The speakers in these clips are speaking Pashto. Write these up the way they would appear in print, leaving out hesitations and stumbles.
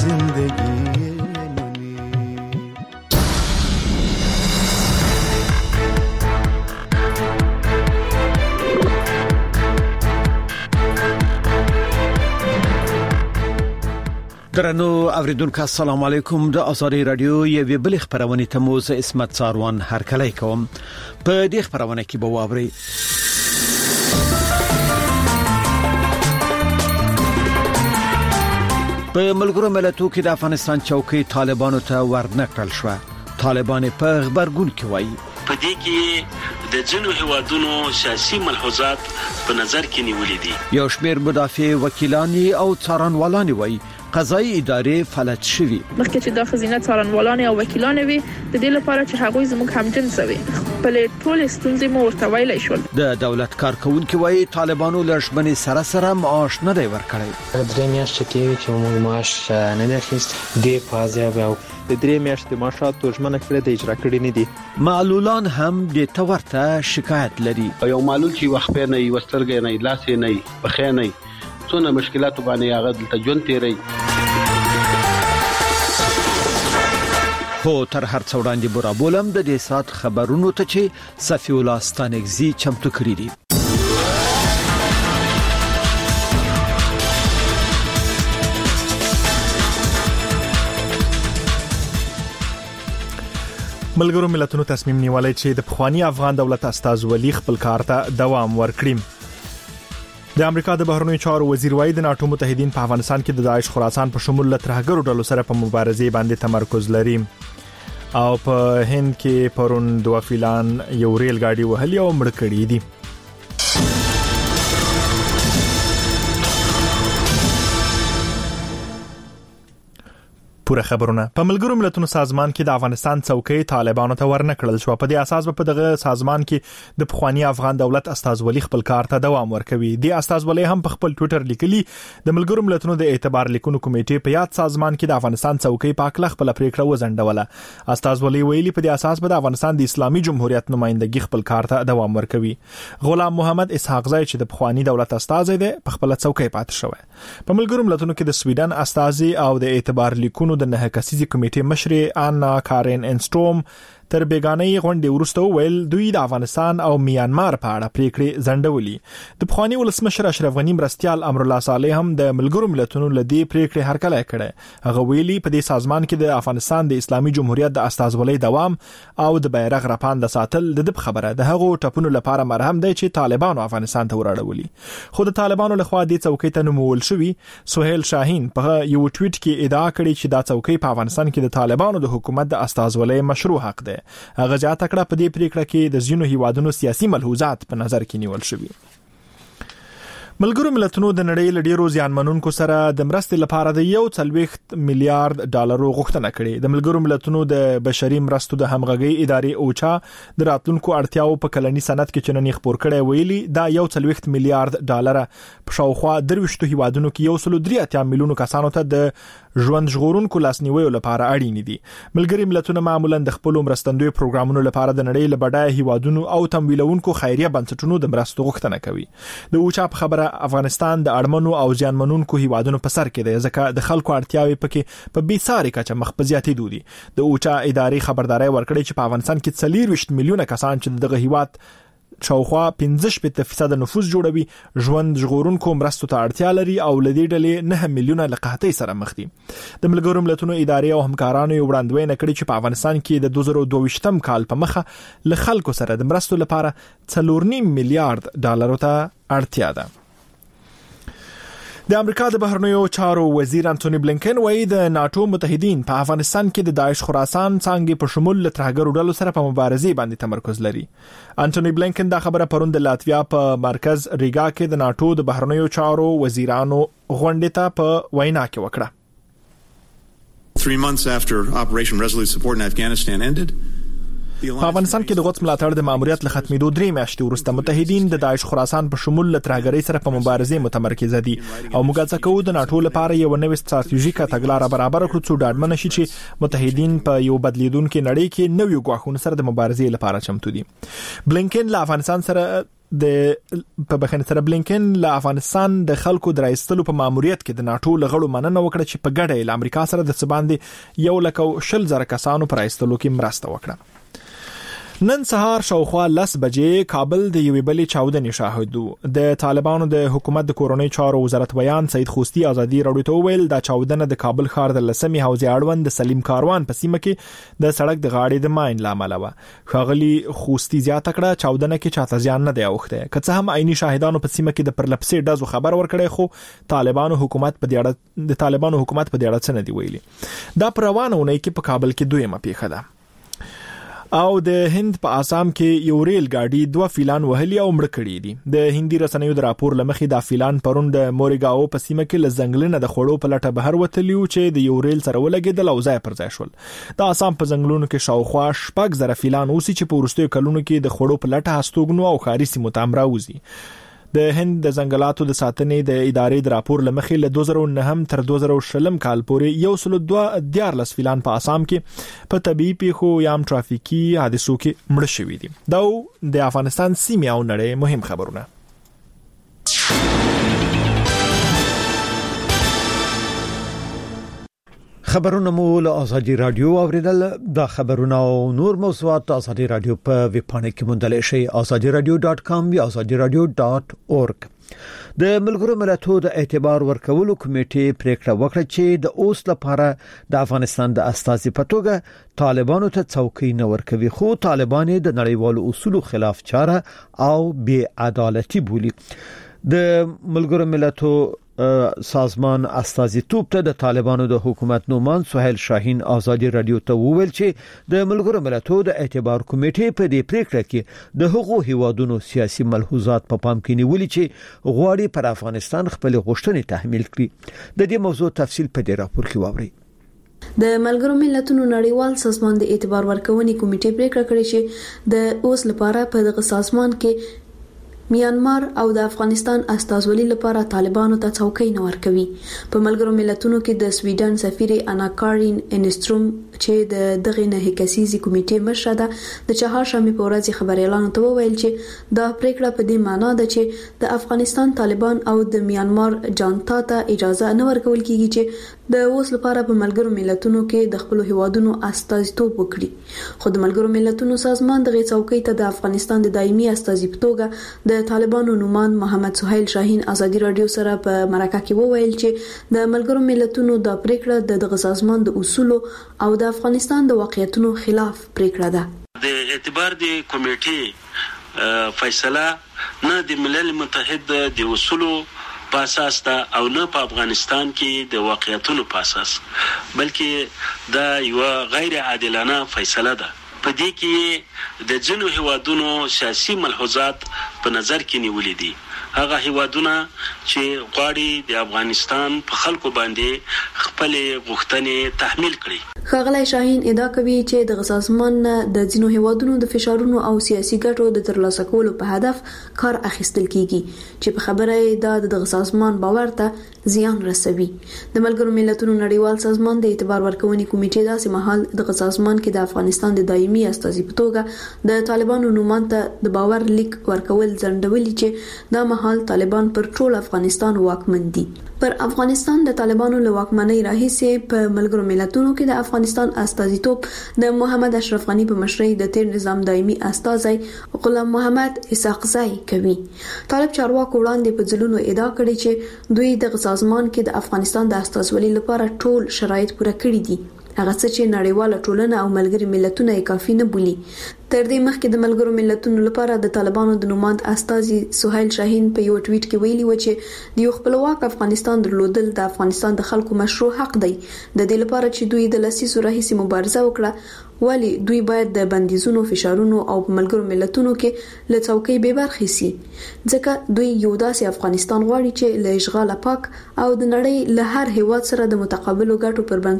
زندگی درنو اوریدونکو السلام علیکم د ازادي رادیو یوه بل خبرونه تموز اسمت ساروان هر کله کوم په دې خبرونه کې به واوري په ملګرو ملتونو کې د افغانستان چوکۍ طالبانو ته ورنکړل شو. طالبان په خبرګون کې وایي په دې کې د جنو هوادونو سیاسي ملحوظات په نظر کې نیولې دي. یو شمېر مدافع وکیلان او څارنوالان وایي قضایي ادارې فلج شوي. مخکې چې د خزینه څارنوالان او وکیلان وي د دې لپاره چې هغوی زموږ همجنس وي په ټول ستونزې مو ورته ویلای شول. د دولت کارکونکو وایي طالبانو لږمنې سره معاش نه دی ورکړی. درې میاشتې کې چې موږ معاش نه دی اخیست د پازیا به د درې میاشتې معاشات ورجمنه کړې د اجرا کړې نه دي. معلولان هم د تورته شکایت لري. یو معلول چې وخت نه وسترګې نه لاس نه بخې نه څونه مشکلات باندې هغه دلته ژوند تیری. خو تر هر څو وړاندې بورا بولم د دې سات خبرونو ته چې صفی الله ستانګزي چمتو کړی دي. ملګرو ملتونو تصمیم نیولای چې د پخوانی افغان دولت استاذ ولی خپل کار ته دوام ورکړي. د امریکا د بهرنیو چارو وزیر وایي د ناتو متحدین په افغانستان کې د داعش خراسان په شمول ترهګرو ډلو سره په مبارزې باندې تمرکز لري. او په هند کې پرون دوه فیلان یو ریل ګاډي وهلي او مړ کړي دي. پوره خبرونه په ملګرو ملتونو سازمان کې د افغانستان چوکۍ طالبانو ته ورنکړل شو. په دې اساس په دغه سازمان کې د پخوانی افغان دولت استاذ ولی خپل کار ته دوام ورکوي. د استاذ ولی هم په خپل ټوئیټر لیکلي د ملګرو ملتونو د اعتبار لیکونو کمیټې په یاد سازمان کې د افغانستان چوکۍ پاکله خپل پریکړه وزندوله. استاذ ولی ویلي په دې اساس د افغانستان د اسلامي جمهوریت نمائندګي خپل کار ته دوام ورکوي. غلام محمد اسحاق زای چې د پخوانی دولت استاذ دی په خپل چوکۍ پاتې شوی. په ملګرو ملتونو کې د سویډن استاذ او د اعتبار لیکونو د نه کسیزي کمیټې مشر آنا کارن انستروم تر بیگانه غونډې وروسته ویل دوی د افغانستان او میانمار په اړه پریکړې ځنډولې. د پخوانی ولسمشر اشرف غنی مرستيال امر الله صالح هم د ملګرو ملتونو لدی پریکړې هرکله کړه. هغه ویلي په دې سازمان کې د افغانستان د اسلامي جمهوریت د استازولۍ دوام او د بیرغ رپاند ساتل د خبره د هغو ټاپونو لپاره مرهم دی چې طالبانو افغانستان ته وراړولي. خو د طالبانو لخوا د چوکۍ ته نومول شوی سہیل شاهین په یو ټویټ کې ادعا کړې چې دا چوکۍ په افغانستان کې د طالبانو د حکومت د استازولۍ مشروع حق دی. هغه ځات کړه په دې پریکړه کې د زینو هیوادونو سیاسي ملحوظات په نظر کې نیول شوی. ملګرو ملتونو د نړۍ له ډیرو زیانمنونکو سره د مرستې لپاره د 1.4 میلیارډ ډالر غوښتنه کړې. د ملګرو ملتونو د بشري مرستو د همغږي ادارې اوچا د راتلونکو اړتیاو په کلني سند کې چننې خبر کړي ویلي دا 1.4 میلیارډ ډالر په شاوخوا 23 هیوادونو کې 1.3 میلیون کسانو ته د ژوند ژغورونکو لاسنیوي لپاره اړین دي. ملګري ملتونه معمولا د خپل مرستندوی پروګرامونو لپاره د نړۍ له بډای هیوادونو او تمویلونکو خیریه بنسټونو د مرستو غوښتنه کوي. د اوچا په خبره افغانستان د اړمنو او زیانمنونکو هیوادونو په سر کې دی ځکه د خلکو اړتیاوي پکې په بیساري کچه مخ په زیاتېدو دي. د اوچا ادارې خبرداري ورکړې چې په افغانستان کې 24 میلیونه کسان چې دغه هیواد شاوخوا 15% نفوس جوړوي ژوند ژغورونکو مرستو ته اړتیا لري او لدی ډلې 9 میلیونه لقحتۍ سره مخ دي. د ملګرو ملتونو ادارې او همکارانو یو وړاندوینه کړې چې په افغانستان کې د 2022م کال په مخه ل خلکو سره د مرستو لپاره 4.5 میلیارډ ډالر ته اړتیا ده. د امریکا د بهرنیو چارو وزیر انټونی بلینکن وایي د ناتو متحدین په افغانستان کې د داعش خراسان څنګه په شمول ترهګرو ډلو سره په مبارزې باندې تمرکز لري. انټونی بلینکن دا خبره پرون د لاتویا په مرکز ریګا کې د ناتو د بهرنیو چارو وزیرانو غونډې ته په وینا کې وکړه. 3 months after Operation Resolute Support in Afghanistan ended, په افغانستان کې د غوڅ ملاتړ د ماموریت له ختمېدو 3 میاشتې وروسته متحدین د داعش خراسان په شمول ترهګرۍ سره په مبارزې متمرکز دي او موږ څه کوو د ناتو لپاره یو نوې ستراتیژیکه تګلاره برابر کړو چې ډاډمن شي چې متحدین په یو بدلیدونکو نړۍ کې نوې غواخونه سره د مبارزې لپاره چمتو دي. بلینکن له افغانستان سره په بخښنې سره بلینکن له افغانستان د خلکو درایستلو په ماموریت کې د ناتو لغړو مننه وکړه چې په ګډه له امریکا سره د سباندې 1,100,000 کسانو پر ایستلو کې مرسته وکړه. نن سهار شاوخوا 10 بجې کابل د یوې بلې چاودنې شاهد و. د طالبانو د حکومت د کورونی چارو وزارت بیان سید خوستی ازادي راډیو ته ویل دا چاودنه د کابل ښار د لسمې حوزې اړوند د سلیم کاروان په سیمه کې د سړک د غاړې د ماین لامل و. ښاغلي خوستی زیاته کړه چاودنه کې چاته ځان نه دی اوخته. که څه هم عیني شاهدانو په سیمه کې د پرلپسې ډزو خبر ورکړی خو طالبانو حکومت په دې اړه څه نه دی ویلي. دا پر روانه ونې کې په کابل کې دویمه پیښه ده. او د هند په آسام کې یو ریل ګاډي 2 فیلان وهلي او مړ کړي دي. د هندي رسنیو د راپور لمخې دا فیلان پرون د موریګاو په سیمه کې لزنګلنه د خړو په لټه بهر وتلیو چې د یو ریل سره ولګېدل او ځای پر ځای شول. د آسام په ځنګلونو کې شاوخوا 6,000 فیلان اوسي چې په وروستیو کلونو کې د خړو په لټه هستوګنو او خاري سیمو ته راوځي. د هند د ځنګلاتو د ساتنې د ادارې د راپور لمخې له 2009 تر 2020 کال پورې 112 فیلان په آسام کې په طبيعي پیښو یا ټرافیکي حادثو کې مړ شوي دي. دا د افغانستان سیمه او نړۍ مهم خبرونه. خبرونه مو له ازادي رادیو اوریدل. دا خبرونه او نور موضوعات ازادي رادیو په ویب پاڼه کې موندل شي azadiradio.com یا azadiradio.org. د ملګرو ملتونو د اعتبار ورکولو کمیټې پریکړه وکړه چې د اوس لپاره د افغانستان د استازي په توګه طالبانو ته څوکۍ نه ورکوي، خو طالبان د نړیوالو اصولو خلاف چاره او بې عدالتي بولي. د ملګرو ملتونو سازمان استازیتوب ته د طالبانو د حکومت نومان سهیل شاهین ازادي رادیو ته وویل چې د ملګرو ملتونو د اعتبار کمیټې په دې پریکړه کې د حقوقو هیوادونو سیاسي ملحوظات په پام کې نیولي چې غواړي پر افغانستان خپل غوښتنې تحمیل کړي. د دې موضوع تفصیل په دې راپور کې واورئ. د ملګرو ملتونو نړیوال سازمان د اعتبار ورکونې کمیټې پریکړه کړې چې د اوس لپاره په دغه سازمان کې میانمار او د افغانستان استازولي لپاره طالبانو ته څوکۍ نه ورکوي. په ملګرو ملتونو کې د سویډن سفیر انا کارین انستروم چې د دغه نه کسيزي کمیټې مشره ده د چهارشنبه په ورځ خبريالانو ته وویل چې دا پریکړه په دې معنی ده چې د افغانستان طالبان او د میانمار جانتا ته اجازه نه ورکول کیږي چې د اوس لپاره په ملګرو ملتونو کې د خپل هیوادونو استازیتوب وکړي. خو د ملګرو ملتونو سازمان دغه څوکۍ ته د افغانستان د دایمي استازي په توګه د طالبانو نومان محمد سهیل شاهین ازادي رادیو سره په مرکه کې وویل چې د ملګرو ملتونو د پریکړه د دغه سازمان د اصولو او د افغانستان د واقعیتونو خلاف پریکړه ده. د اعتبار د کمیټې فیصله نه د ملل متحد د اصولو په اساس ده او نه په افغانستان کې د واقعیتونو په اساس، بلکې دا یو غیر عادلانه فیصله ده. په دې کې د جنو هیوادونو سیاسي ملحوظات په نظر کې نیولې دي. هغه هیوادونه چې غواړي د افغانستان په خلکو باندې خپل غوښتنې تحمیل کړي. ښاغلی شاهین ادعا کوي چې د سازمان د ځینو هیوادونو د فشارونو او سیاسي ګټو د ترلاسه کولو په هدف کار اخیستل کیږي چې په خبره د سازمان باور ته زیان رسوي. د ملګرو ملتونو نړیوال سازمان د اعتبار ورکونې کمیټې داسې مهال د سازمان کې د افغانستان د دایمي استازي په توګه د طالبانو نومان ته د باور لیک ورکول ځنډولي چې دا مهال طالبان پر ټول افغانستان واکمن دي. پر افغانستان د طالبانو له واکمنۍ راهیسې په ملګرو ملتونو کې د افغانستان استازیتوب د محمد اشرف غنی په مشرۍ د تیر نظام دایمي استازی غلام محمد اسحاقزی کوي. طالب چارواکو وړاندې په ځلونو ادعا کړې چې دوی د سازمان کې د افغانستان د استازولۍ لپاره ټول شرایط پوره کړي دي، هغه څه چې نړیواله ټولنه او ملګري ملتونه یې کافي نه بولي. تر دې مخکې د ملګرو ملتونو لپاره د طالبانو د نوماند استازي سهیل شاهین په یو ټویټ کې ویلي و چې د یو خپلواک افغانستان درلودل د افغانستان د خلکو مشروع حق دی. د دې لپاره چې دوی د لسیزو راهیسې مبارزه وکړه، ولی دوی باید د بندیزونو، فشارونو او په ملګرو ملتونو کې له څوکۍ بې برخې سي، ځکه دوی یو داسې افغانستان غواړي چې له اشغال پاک او د نړۍ له هر هیواد سره د متقابلو ګټو پر بنسټ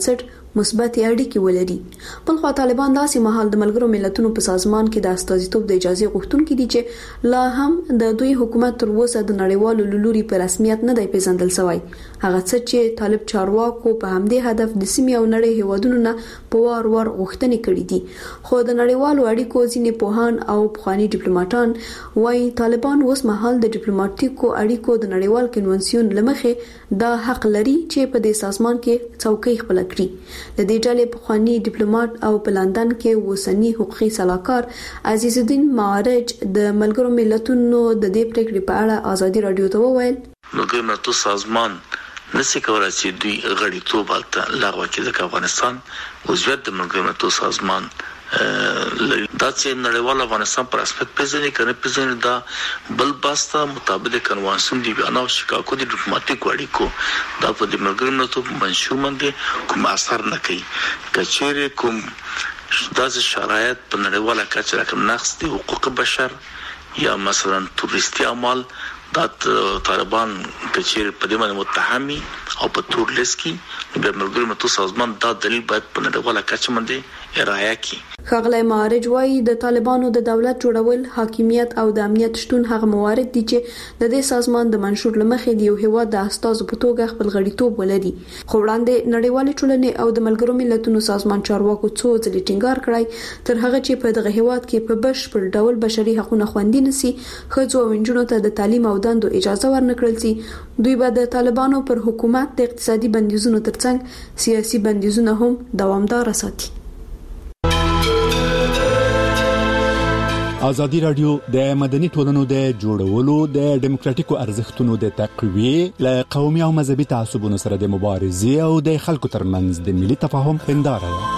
مثبت اړیکې ولري. بلخو طالبان داسې مهال د ملګرو ملتونو په سازمان کې د استازیتوب د اجازه غوښتونکو دي چې لا هم د دوی حکومت تر اوسه د نړیوالو لوري په رسمیت نه دی پیژندل شوی. هغه څه چې طالب چارواکو په همدې هدف د سیمې او نړۍ هیوادونو نه په وار غوښتنې کړې دي. خو د نړیوالو اړیکو ځینې پوهان او پخوانی ډیپلوماټان وايي طالبان اوس مهال د ډیپلوماټیکو اړیکو د نړیوال کنونسیون لمخې دا حق لري چې په دې سازمان کې څوکۍ خپل کړي. د دې ډلې پخوانی ډیپلوماټ او په لندن کې وسنی حقوقي صلاحکار عزیز الدین معارج د ملګرو ملتونو د دې پریکړې په اړه ازادي رادیو ته وویل ملګرو ملتونو سازمان نسی کولای چې دوی غړیتوب البته لغوه کړي ځکه افغانستان عضویت د ملګرو ملتونو سازمان دا چې نړیوال افغانستان پر رسمیت پیژني کنه پیژني دا بل باستا مطابق کنوانسیون دی بیان او شکایت د ډیپلوماټیک اړیکو دا په د ملګرو ملتونو منشور باندې کوم اثر نه کوي. کچېره کوم داسې شرایط په نړیواله کچه کوم نقص دي حقوق بشر یا مثلا تورستي اعمال دا طالبان کچېره په دې باندې متهمي او په تور لیست کې د ملګرو ملتونو سازمان دا دلیل باید په نړیواله کچه باندې ارائه کړي. ښاغلی معارج وايي د طالبانو د دولت جوړول حاکمیت او د امنیت شتون هغه موارد دي چې د دې سازمان د منشور لمخې دی یو هیواد د استازو په توګه خپل غړیتوب ولري. خو وړاندې نړیوالې ټولنې او د ملګرو ملتونو سازمان چارواکو څو ځلې ټینګار کړی تر هغه چې په دغه هیواد کې په بشپړ ډول بشري حقوقونه خوندي نشي ښځو او نجونو ته د تعلیم او دندو اجازه ورنکړل شي. دوی به د طالبانو پر حکومت د اقتصادي بندیزونو ترڅنګ سیاسي بندیزونه هم دوامدار ساتي. ازادي رادیو د مدني ټولنو د جوړولو د ډیموکراتیکو ارزښتونو د تقویه ل قومي او مذهبي تعصبونو سره د مبارزې او د خلکو ترمنځ د ملي تفاهم هنداره ده.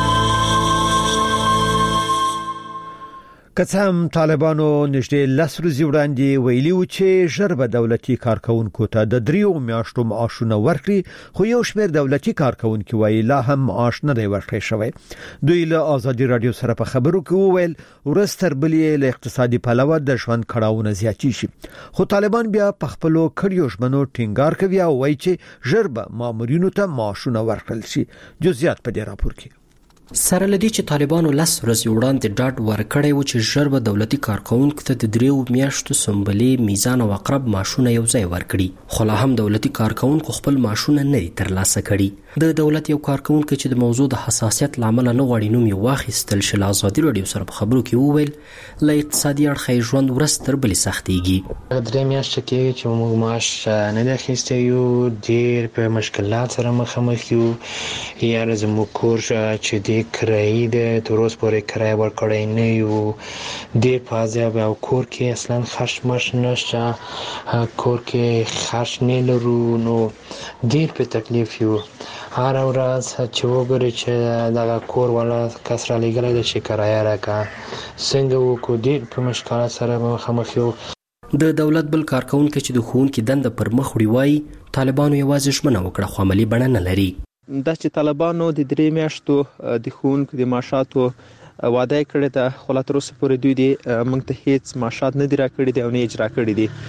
کڅم طالبانو نږدې 10 ورځې وړاندې ویلي و چې ژربه دولتي کارکونکو ته د 3 میاشتو معاشونه ورکړي خو یو شمېر دولتي کارکونکو ویل لا هم معاش نه دی ورکړی شوی. دوی له ازادي رادیو سره په خبرو کې وویل ورستر بلې له اقتصادي پلوه د ژوند کړهونه زیاتی شي. خو طالبان بیا په خپل کړیو ژمنو ټینګار کوي او وایي چې ژربه مامورینو ته معاشونه ورکړل شي. جزئیات په دې راپور کې سره لدی چې طالبانو 10 ورځې وړاندې ډاډ ورکړی و چې ژربه دولتي کارکونکو ته د 3 میاشتو سنبلې میزان او اقرب معاشونه یو ځای ورکړي. خو لا هم دولتي کارکونکو خپل معاشونه نه ترلاسه کړي. د دولت یو کارکونکو چې د موضوع د حساسیت لامل نه غواړي نوم یې واخیستل شي له ازادي رادیو سره په خبرو کې وویل له اقتصادي اړخه ژوند ورستر بلې سختيږي. 3 میاشتې کې چې موږ معاش نه د اخیستی یو ډېر په مشکلات سره مخامخ یو یا زموږ کور چې کرایه د تروس پورې کرایه ورکړی نه یو ډېر فاضله او کور کې اصلا خرج مش نشته کور کې خرج نه لرو نو ډېر په تکلیف یو هر ورځ چې وګورئ چې دا کور ولا کسره لګلای د چې کرایه راکا څنګه وکړو ډېر په مشکلات سره مخامخ یو. د دولت بل کارکونکو چې د ښوونکي دنده پر مخ وړي وایي طالبانو یوازې ژمنه وکړه خو عملي بڼه نه لري. دا چې طالبانو د 3 میاشتو د ښوونکو د معاشاتو وعده کړې ده خو لا تر اوسه پورې دوی د موږ ته هیڅ معاشات نه دی راکړي دي او نه اجرا کړي دي.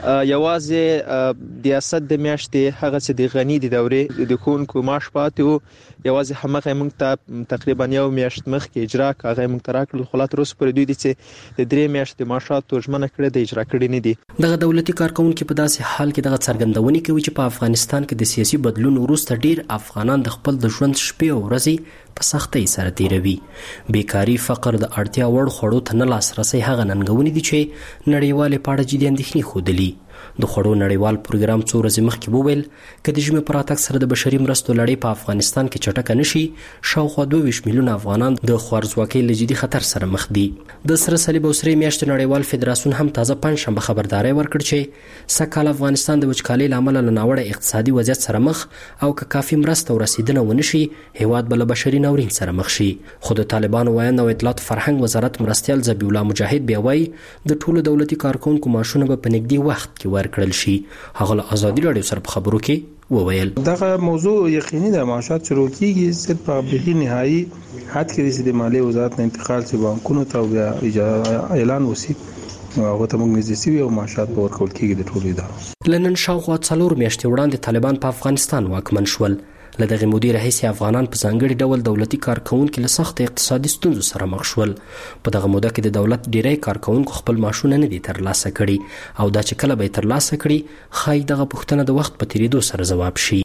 یوازې د اسد د میاشتې هغه چې د غنی د دورې د ښوونکو معاش پاتې وو یوازې همغه موږ ته تقریبا یو میاشت مخکې اجرا کاغه موږ ته راکړل خو لا تر اوسه پورې دوی د 3 میاشتې معاشات ژمنه کړې ده اجرا کړي نه دي. دغه دولتي کارکونکو په داسې حال کې دغه څرګندونې کوي چې په افغانستان کې د سیاسي بدلون وروسته ډیر افغانان د خپل د ژوند شپې او ورځې په سختۍ سره تیروي. بیکاری فقر د اړتیا وړ خوړو ته نه لاسرسي هغه ننګونې دي چې نړیوال په اړه جدي اندېښنې ښودلي. د خوړو نړیوال پروګرام څو ورځې مخکې وویل چې د ژمي پر راتګ سره د بشري مرستو لړۍ په افغانستان کې چټکه نشي شاوخوا 22 میلیونه افغانان د خوارځواکۍ له جدي خطر سره مخ دي. د سره صلیب او سرې میاشتې نړیوال فدراسیون هم تازه پنځشنبه خبرداري ورکړ چې سکهال افغانستان د وچکالۍ لامل له ناوړه اقتصادي وضعیت سره مخ او که کافي مرسته او رسیدنه ونشي هیواد بل بشري ناورین سره مخ شي. خو د طالبانو ویاند او اطلاعات فرهنګ وزارت مرستیال ذبیح الله مجاهد بیا وایي د ټولو دولتي کارکونکو معاشونه به په نږدې وخت کې ورکړل شي. هغه له ازادي رادیو سره په خبرو کې وویل دغه موضوع یقیني د معاشات شروع کیږي صرف په به نهایی حد کې د مالیې وزارت نه انتقال شي بانکونو ته بیا اعلان وسی هغه ته موږ نږدې او معاشات په ورکول کېږي د ټولو ادارو. لنن شاوخوا 4 میاشتې وړاندې طالبان په افغانستان واکمن شول. له دغه مودې راهیسې افغانان په ځانګړي ډول دولتي کارکونکو له سخت اقتصادي ستونزو سره مخ شول. په دغه موده کې د دولت ډیری کارکونکو خپل معاشونه نه دي ترلاسه کړي او دا چې کله به ترلاسه کړي خای دغه پوښتنه د وخت په تیریدو سره ځواب شي.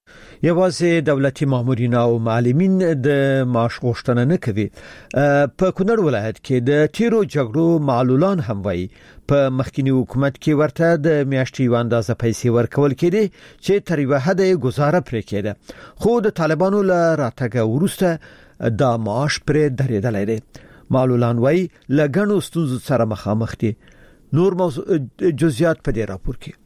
یوازې دولتي مامورین او معلمین د معاش غوښتنه نه کوي. په کونړ ولایت کې د تیرو جګړو معلولان هم وایي په مخکینی حکومت کې ورته د میاشتې یو اندازه پیسې ورکول کېدې چې تر یوه حده گزاره پرې کېده، خو د طالبانو له راتګ وروسته دا معاش پرې درېدلی دی. معلولان وایي له ګڼو ستونزو سره مخامخ دي. نور جزئیات په دې راپور کې.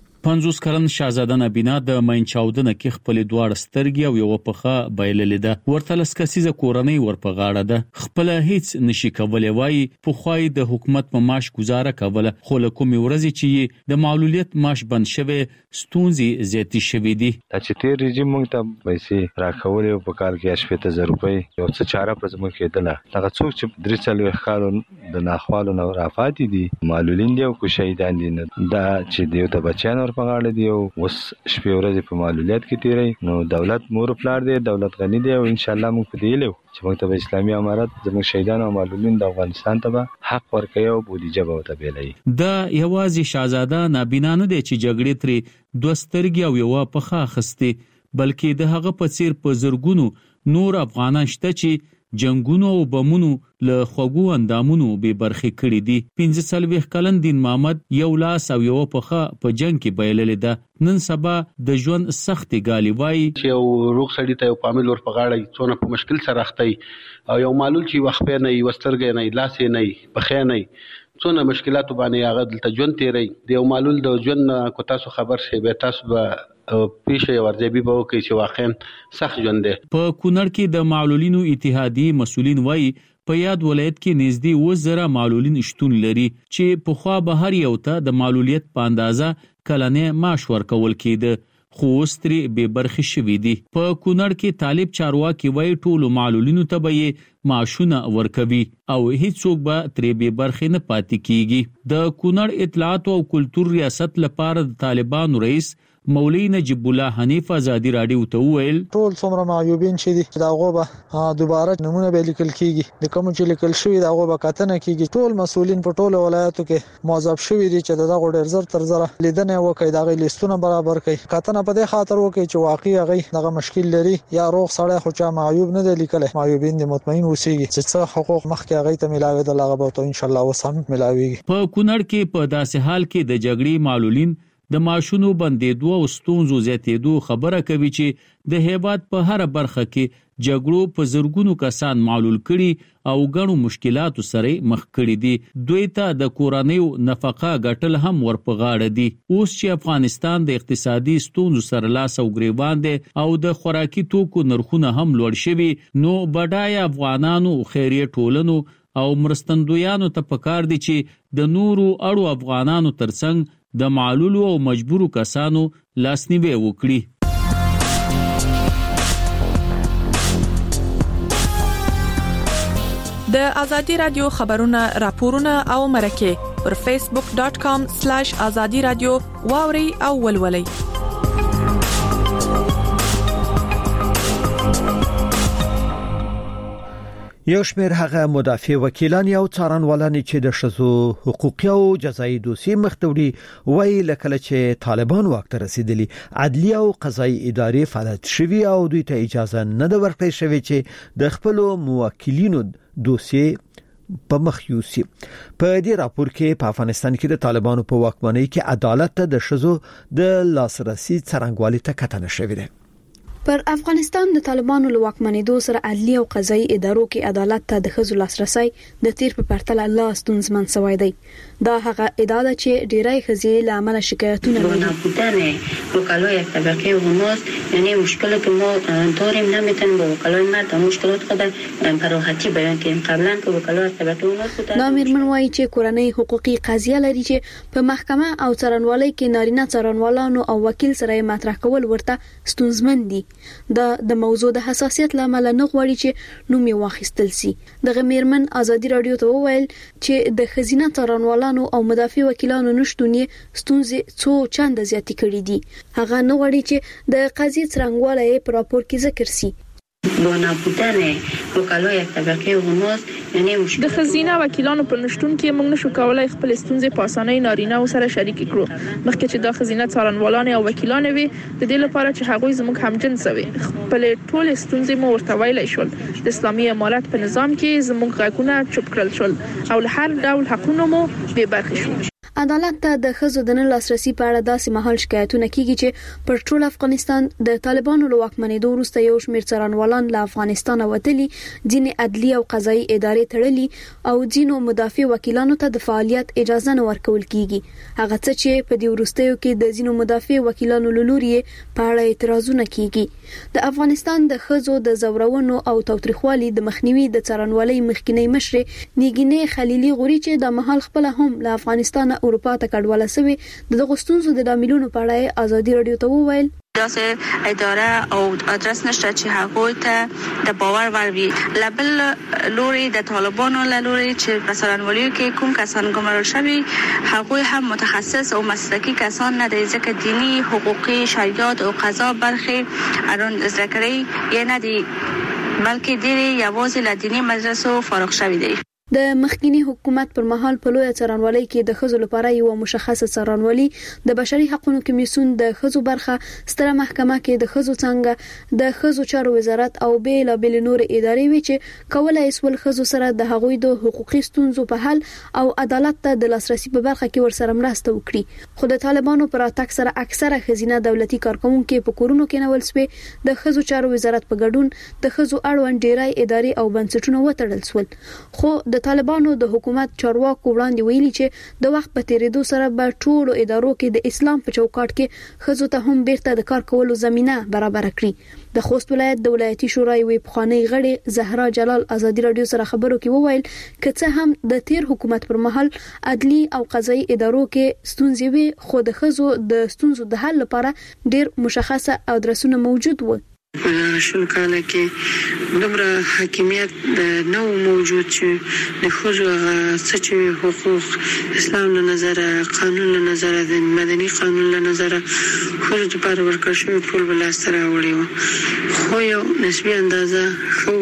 50 کلن شاهزاده نبینا د ماینچاودنه کې خپل دواړه سترګې او یو پخه بایللې ده. ورته لسکسیزه کورنۍ ورپغاړه ده. خپل هیڅ نشي کولای وایي په خوای د حکومت په معاش گزاره کوله، خو له کومې ورځې چې د معلولیت معاش بند شوی ستونزې زیاتې شوې دي. چې تیر رژیم موږ ته پیسې راکولې او په کال کې 80,000 روپۍ یو څه چاره پر زموږ کېدله. هغه څوک چې 3 کالو د ناخوالو نه رافاتې دي معلولین دي او کو شهیدان دي، دا چې دیو ته بچیان ورپغاړه دي او وس شپې ورځې په معلولیت کې تیري. نو دولت مور پلار دی، دولت غنی دی او ان شاء الله موږ په دې لیو چې موږ ته اسلامي امارت زموږ شهیدان او معلولین د افغانستان ته حق ورکړي او بودیجه به ته بیلای. دا یوازې شاهزاده نبینا نه دی چې جګړې ترې دوه سترګې او یو پخه خسته، بلکې د هغه په څیر په زرګونو نور افغانان شته چې جنگونو او بمونو له خوګو اندامونو به برخه کړی دي. 45 کلن دین محمد یو لاس او یو پخه په جنگ کې بایللې ده. نن سبا د ژوند سختي غالي وای چې یو روغ سړی ته یو فامیل ور پغاړی څونه په مشکل سره اختی او یو معلول چې وخت نه وسترګې نه لاس نه پخې نه څونه مشکلات باندې هغه دلته ژوند تیری دی. یو معلول د ژوند کو تاسو خبر شي به تاسو به پیښه ورځبي به کوي چې واقعا سخت ژوند دی. په کونړ کې د معلولینو اتحادیې مسؤلین وایي په یاد ولایت کې نږدې 1000 معلولین شتون لري چې په خوا به هر یو ته د معلولیت په اندازه کلنې معاش ورکول کېده، خو ستري به برخه شوې دي. په کونړ کې طالب چارواکي وایي ټول معلولینو ته به معاشونه ورکوي او هیڅوک به ترې به برخه نه پاتې کیږي. د کونړ اطلاعات او کلتور ریاست لپاره د طالبانو رئیس مولوی نجیب الله حنیف ازادي رادیو ته ویل ټول څومره معیوبین چې دي دا غوبه دوباره نمونه به لیکل کیږي، د کوم چې لیکل شوی دا غوبه کتنه کیږي. ټول مسولین په ټولو ولایتو کې موظف شوی دي چې دا غوډر زر تر زره لیدنه وکړي، دا غي لیستونه برابر کړي، کتنه په دې خاطر وکړي چې واقعي هغه دغه مشکل لري یا روغ سړی خو چا معیوب نه دی لیکل. معیوبین دي مطمئن اوسېږي چې څه حقوق مخکې هغه ته ملاوي د لغه به ان شاء الله وسم ملاويږي. په کونړ کې په داسې حال کې د جګړې معلولین د ماشونو بندېدو او ستونزو زیاتېدو خبره کوي چې د هیواد په هر برخه کې جګړو په زرګونو کسان معلول کړي او غنو مشکلاتو سره مخ کړي دي. دوی ته د کورنیو نفقه ګټل هم ورپغاړه دي. اوس چې افغانستان د اقتصادي ستونزو سره لاس او ګریوان دي او د خوراکي توکو نرخونه هم لوړ شوي، نو بډای افغانانو خیریه ټولنو او مرستندویانو ته پکار دي چې د نورو اړو افغانانو ترڅنګ د معلولو او مجبورو کسانو لاسنیوي وکړي. د ازادي رادیو خبرونه، راپورونه او مرکه پر facebook.com/azadi radio واوري او ولولي. یو شمېر هغه مدافع وکیلان او څارنوالان چې د شذو حقوقي او جزایي دوسیې مختوري وایي لکه چې طالبان واک ته رسیدلی عدلی او قضایي ادارې فعالیت شوي او دوی ته اجازه نه ده ورکړې شوې چې د خپل موکلینو دوسیې په مخ یوسي. په دې راپور کې په افغانستان کې د طالبانو په واکمنۍ کې عدالت ته د شذو د لاسرسي څرنګوالي ته کتنه شوې ده. پر افغانستان د طالبانو له واکمنېدو سره عدلي او قضایي ادارو کې عدالت ته د ښځو لاسرسي د تیر په پرتله لا ستونزمن شوی دی. دا هغه اداره چې ډیری ښځې له عمله شکایتونه لري. بودن وکلای طبقه ونوز یعنی مشکلات ما داریم نمیتونیم با وکلای مرد مشکلات خود به راحتی بیان کنیم. قبلا که وکلای طبقه ونوز بودن دا میرمن وایي چې کورنۍ حقوقي قضیه لري چې په محکمه او څارنوالۍ کې نارینه څارنوالانو او وکیل سره مطرح کول ورته ستونزمن دي. د موضوع د حساسیت لامل نه غواړي چې نوم یې واخیستل شي. د غمیرمن ازادي رادیو ته وویل چې د خزینه څارنوالانو او مدافع وکیلانو نشټون ستونزې څو چنده زیاتې کړې دي. هغه نه غواړي چې د قضیې څرنګوالی په راپور کې ذکر شي. با نبودن وکلای یک طبقه غماز یعنی د خزینه وکیلانو په نشټون کې موږ نشو کولای خپل ستونزې په اسانۍ نارینه او سره شریک کړو. مخکې چې د خزینه څارنوالان او وکیلان وي د دې لپاره چې هغوی زموږ همجنس وي خپل ټول ستونزې مو ورته ویلای شول. د اسلامي امارت په نظام کې زموږ غږونه چوپ کړل شول او له هر ډول حقوقو مو بې برخې شو. عدالت ته د ښځو د نه لاسرسي په اړه داسې مهال شکایتونه کیږي چې پر ټول افغانستان د طالبانو له واکمنېدو وروسته یو شمېر څارنوالان له افغانستان وتلي، ځینې عدلي او قضایي ادارې تړلي او ځینو مدافع وکیلانو ته د فعالیت اجازه نه ورکول کیږي. هغه څه چې په دې وروستیو کې د ځینو مدافع وکیلانو له لوري په اړه اعتراضونه کیږي. د افغانستان د ښځو د زورونو او تاوتریخوالي د مخنیوي د څارنوالۍ مخکینی مشر نیګینې خلیلي غوري چې د محل خپل هم له افغانستان اروپا ته کډواله سوي د غستونزو د عاملونو په اړه ازادي رادیو ته وویل داسې اداره او ادرس نشته چې هغوی ته د باور وربي. لبل لوري د طالبانو لوري چې په څارنوالۍ کې کوم کسان ګمارل شوي هغوی هم متخصص او مسلکي کسان نه دي، ځکه دینی، حقوقي، شریعت او قضا برخې اړوند زده کړې یې نه دي بلکې ډېری یوازې له دینی مدرسو فارغ شوي دي. د مخکینی حکومت پر مهال په لوی څارنوالۍ کې د ښځو لپاره یو مشخصه څارنوالي د بشري حقوقو کمیسیون د ښځو برخه ستره محکمه کې د ښځو څنګه د ښځو چارو وزارت او بیلابل نور ادارې وی چې کولای سول ښځو سره د هغوی د حقوقي ستونزو په حل او عدالت ته د لاسرسي په برخه کې ورسره مرسته وکړي. خو د طالبانو پر اتاک سره اکثره خزینه دولتي کارکونکو په کورونو کې نول سوي. د ښځو چارو وزارت په ګډون د ښځو اړوند ډیری ادارې او بنسټونه وټړل سول. خو د طالبانو د حکومت چارواکو وړاندې ویلي چې د وخت په تیریدو سره به ټولو ادارو کې د اسلام په چوکاټ کې ښځو ته هم بیرته د کار کولو زمينه برابر کړي. د خوست ولایت د ولایتي شورای وی پخوانی غړي زهرا جلال ازادي رادیو سره خبرو کې وویل کڅه هم د تیر حکومت پر مهال عدلي او قضایي ادارو کې ستونزې وي، خو د ښځو د ستونزو د حل لپاره ډیر مشخصه ادرسونه موجود وو. په شل کال کې دومره حاکمیت نو موجود چې د خزو څه حقوق اسلام له نظر، قانون له نظر، د مدني قانون له نظر خزو لپاره ورکړل شوی ټول بل سره وړي وو. خو یو نسبی اندازه خو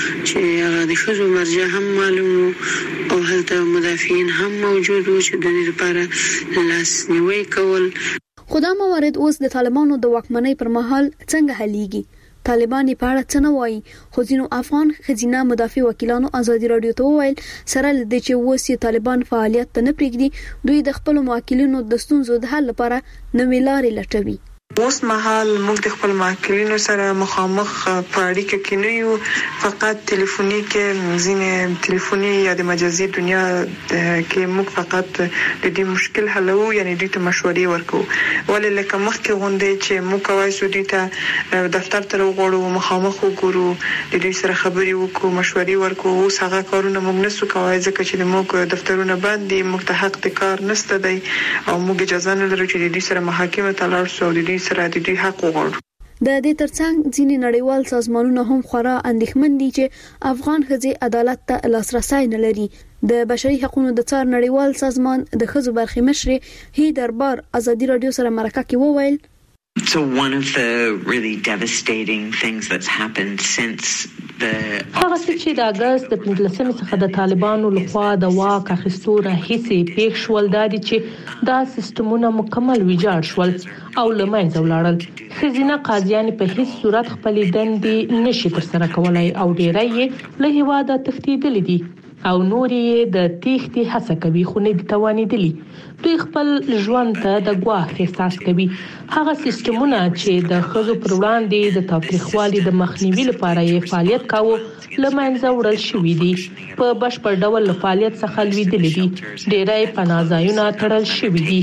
چې هغه د خزو مرجع هم معلوم او هلته مدافعین هم موجود وو چې د دې لپاره لاسنیوي کول. خو دا موارد اوس د طالبانو د واکمنۍ پر مهال څنګه حلیږي؟ طالبان په اړه څه نه وایي، خو ځینو افغان خزینه مدافع وکیلانو ازادي رادیو ته وویل سره د چې وسی طالبان فعالیت ته نه پریږدي، دوی د خپل موکلینو د ستونزو د حل لپاره نوې لارې لټوي. اوس مهال موږ د خپل موکلینو سره مخامخ په اړیکه کې نه یو، فقط ټلیفوني کې ځینې ټلیفوني یا د مجازي دنیا کې موږ فقط د دې مشکل حلو، یعنی دوی ته مشورې ورکو. ولې لکه مخکې غونډې چې موږ کوي سو دوی ته دفتر ته وغوړو، مخامخ وګورو، د دوی سره خبرې وکړو، مشورې ورکو. اوس هغه کارونه موږ نسو کوي ځکه چې موږ دفترونه باندې موږ ته حق د کار نشته دی او موږ اجازه نه لرو چې د دوی سره محاکمه ته لاړ شو او د دوی سره د دوی حق وغواړو. د دې ترڅنګ ځینې نړیوال سازمانونه هم خورا اندېښمن دي چې افغان ښځې عدالت ته لاسرسي نه لري. د بشري حقوقو د څار نړیوال سازمان د ښځو برخې مشر هی دربار ازادي رادیو سره مرکه کې وویل So one of the really devastating things that's happened since هغه چې د اگست د 15 څخه د طالبانو لخوا د واک اخیستو راهیسې پیښ شول دا دي چې دا سیستمونه مکمل ویجاړ شول او لمنځه ولاړل. خزینه قاضیان په هیڅ صورت خپل دندې نشي ترسره کولای او ډیری له هواده تښتیدل دي او نورې د تېښتې هڅه کوي خو نه دي توانېدلي. دوی خپل ژوند ته د ګواښ احساس کوي. هغه سیستمونه چې د ښځو پر وړاندې د تاوتریخوالي د مخنیوي لپاره یې فعالیت کاوه له منځه وړل شوي دي، په بشپړ ډول له فعالیت څخه لوېدلي دي. ډېری پناه ځایونه تړل شوي دي.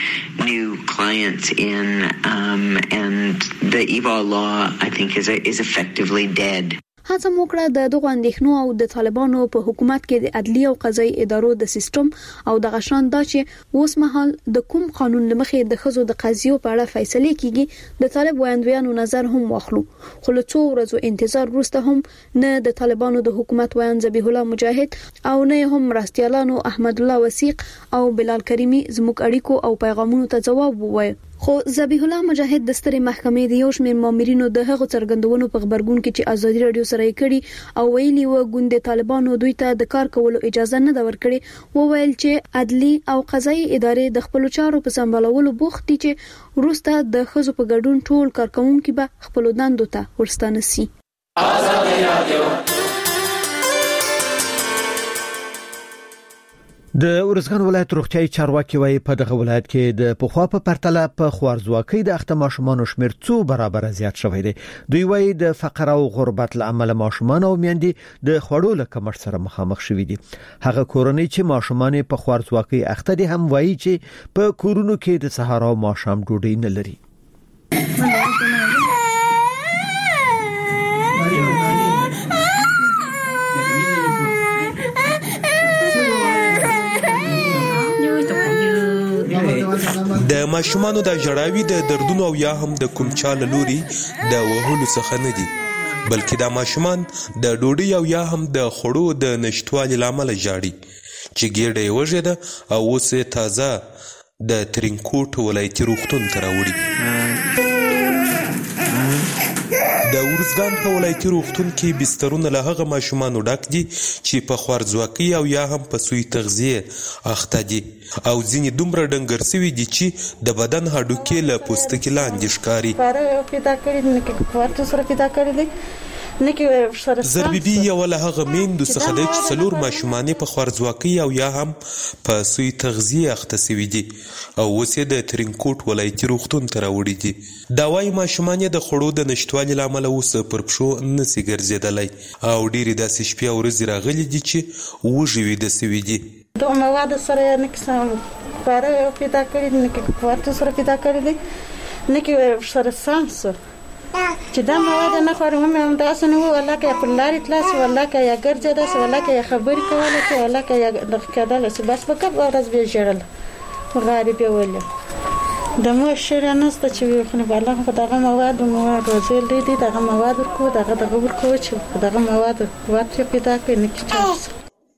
New clients in and the eval law I think is effectively dead. هڅه موکړه د دغه اندېښنو او د طالبانو په حکومت کې د عدلي او قضایي ادارو د سیستم او د غشان دا چې اوس مهال د کوم قانون لمخې د خزو د قضیو په اړه فیصله کیږي د طالب ویاندویانو نظر هم واخلو. خو له څو ورځو انتظار وروسته هم نه د طالبانو د حکومت ویان ذبیح الله مجاهد او نه هم مرستیالانو احمد الله وثیق او بلال کریمی زموږ اړیکو او پیغامونو ته جواب ووایي. خو ذبیح الله مجاهد د سترې محکمې د یو شمېر مامورینو د هغو څرګندونو په خبرګون کې چې ازادي رادیو سره یې کړي او ویلي و ګوند طالبانو دوی ته د کار کولو اجازه نه ده ورکړې، وویل چې عدلي او قضایي ادارې د خپل چارو په سمبالولو بوخت دي چې وروسته د خزو په ګډون ټول کارکونکو به خپل دندو ته ورستانه سي. ازادي رادیو د ورزګان ولایت روغتیايي چارواکي وايي په دغه ولایت کې د پخوا په پرتله په خوارزواکۍ د اخته ماشومان شمیر څو برابر زیات شوی دی. دوی وايي د فقر او غربت لامل ماشومان او میندې د خوړو له کمښت سره مخامخ شوي دي. هغه کورنۍ چې ماشومان په خوارزواکۍ اخته دي هم وايي چې په کورونو کې د سهار او ماښام ډوډۍ نه لري. د ماشومانو د جړاوي د دردونو او یا هم د کوم چا له لوري د وهلو څخه نه دي، بلکې د ماشومان د ډوډۍ او یا هم د خوړو د نشټوالي لامل جاړي چې ګېډه یې وژېده او اوس یې تازه د ترینکوټ ولایتي روغتون ته راوړي. د ورزګان په ولایتي روغتون کې بسترونه له هغه ماشومانو ډک دي چې په خوارزواکۍ او یا هم په سوی تغذیه اخته دي او ځینې دومره ډنګر سوي دي چې د بدن هډوکي له پوستکي لاندې ښکاري. زربیبي یو له هغه میندو څخه دی چې 4 ماشومانې په خوارزواکۍ او یا هم په سوی تغذیه اخته سوي دي او اوس یې د ترینکوټ ولایتي روغتون ته راوړي دي. دا وايي ماشومان یې د خوړو د نشتوالي له امله اوس پر پښو نسي ګرځېدلی او ډېرې داسې شپې او ورځې راغلي دي چې وږي ویده سوي دي. دغه مواد سره نه کیسه پاره پیدا کړی نه کې ورته سره پیدا کړی دي نه کې سره سانس چې دا مواد نه خورم هم تاسو نه ولا کې په لاري تلاس ولا کې یا ګرځي دا ولا کې خبرې کوله چې ولا کې یا د کېدل چې بس په کب ورځ به جړل غریب ویل د مو شره نسته چې خو نه بالا په دغه مواد وزل دي دغه مواد کو دغه ورکو چې دغه مواد ورته پیدا کړي نه کیږي.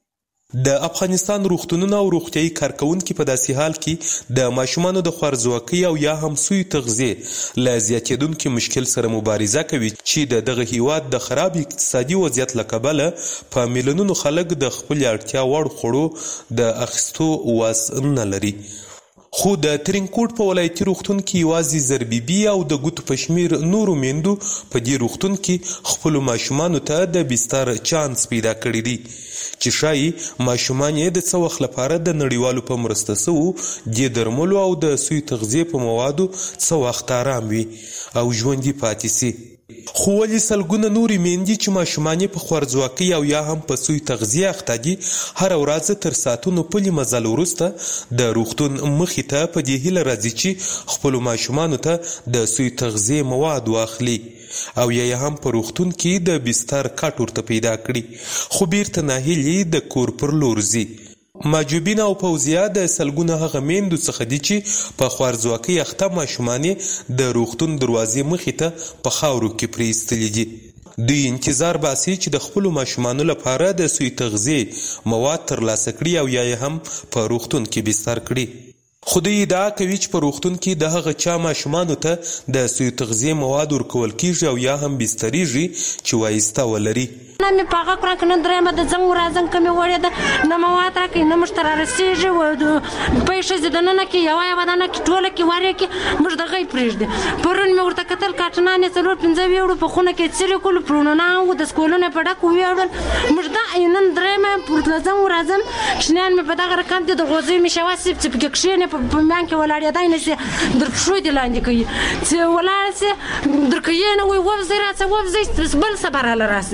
د افغانستان روغتونونه او روغتیايي کارکونکي په داسې حال کې د ماشومانو د خوارزواکۍ او یا هم سوی تغذیه له زیاتېدونکي مشکل سره مبارزه کوي چې دغه هیواد د خراب اقتصادي وضعیت له کبله په میلیونونو خلک د خپل اړتیا وړ خوړو د اخیستو واس نه لري. خو د ترینکوټ په ولایتي روغتون کې یوازې زربیبي او د ګوتو په شمیر نورو میندو په دې روغتون کې خپلو ماشومانو ته د بستر چانس پیدا کړی دی چې شایي ماشومان یې د څه وخت لپاره د نړیوالو په مرسته سوو د درملو او د سوی تغذیې په موادو څه وخت آرام وي او ژوندي پاتې سي. خو ولې سلګونه نورې میندې چې ماشومان یې په خوارزواکۍ او یا هم په سوی تغذیه اخته دي هره ورځ تر ساعتونو پلي مزل وروسته د روغتون مخې ته په دې هیله راځي چې خپلو ماشومانو ته د سوی تغذیې مواد واخلي او یا هم په روغتون کې د بستر کټ ورته پیدا کړي خو بیرته ناهیلي د کور پر لور ځي. ماجوبین او فوزیه د سلګونه هغه میندو څخه دي چې په خوارزواکۍ اخته ماشومان د روغتون دروازې مخې ته په خاورو کې پریستلي دي. دوی انتظار باسي چې د خپلو ماشومانو لپاره د سوی تغذیې مواد ترلاسه کړي او یا هم په روغتون کې بستر کړي. خو دوی ادعا کوي چې په روغتون کې د هغه چا ماشومانو ته د سوی تغذیې مواد ورکول کیږي او یا هم بستریږي چې وایسته ولري. نه مې پاغه کړه کنه درېمه د څنګه راځم کمه وړه ده نه مواد راکې نه مشتر رسېږي و پېښه زدنه کې یو یا بدنه کې ټوله کې واره کې مش دغه پرېږده پرون مې ورته کتل کاټنانه څلور 15 ویړو په خونه کې چیرې کول پرونه او د سکولونو په ډک ویړل مش دا نن درېمه پر ځم راځم شنان مې په دغه رقم د غوځي مې شواسې چې په کې په مان کې ولاړ دی نه سي در شو دي لاندې کوي چې ولاړ سي در کې نه وي وځي راځي بل صبر علي راسي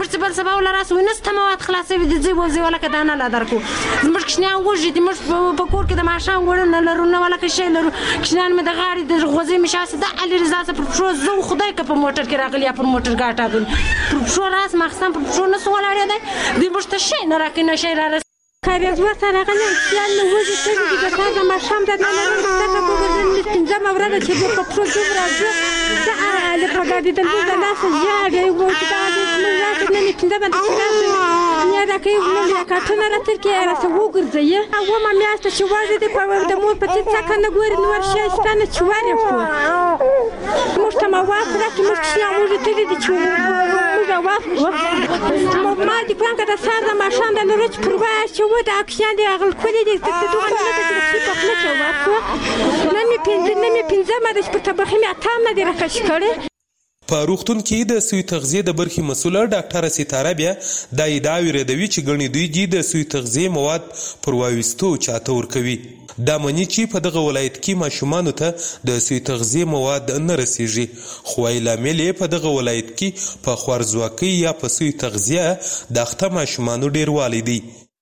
زموږ بل سبا ولا راسو نست مواد خلاصوي د ځي وځي ولا کدانه لا درکو زموږ کښنه وږي د موږ په کور کې د ماشام ورنه لرونه ولا کې شي لرو کښنه مې د غاړي د غوځي مشاسه د علي رضا پر شو زو خدای که په موټر کې راغلی پر موټر ګاټا غل پر شو راس مخسم پر شو نس ولاړ دی د مشت شي نه راکې نشي را خیرت ورته راغلی خیال نه وځي چې د کار د ماشام د نه ستنه کوګل پنځه مورده چې په پرو زو راځي دا له پګاډي د دې نه سجاږي وو چې دا د مزات نه پنځه باندې نه دا کې وو کاټنه راته کې راته وګرځي او ما میاسته چې وځي د په د مور په څه کنه ګوري نور شي ستنه چواره په مشتما واخ راکې مشتیا موږ ته دې چې موږ واخ ما دې پلان کړه ساده ماشام د نورچ پروا چې و د اکشن دی اغل کولې دې ته دوه نه دې چې په خپل واخ نه می پنځه ما د په مې اتام نه دی راکش کړي. په روغتون کې د سوی تغذیه د برخې مسؤله ډاکټره ستاره بیا د ادعاوی ردوي چې ګڼي دوی د سوی تغذیه مواد پر واویستو چاته ورکوي. دا معنی چې په دغه ولایت کې ماشومانو ته د سوی تغذیه مواد نه رسیږي خو لامل یې په دغه ولایت کې په خوارځواکۍ یا په سوی تغذیه د اخته ماشومانو ډیروالی دی.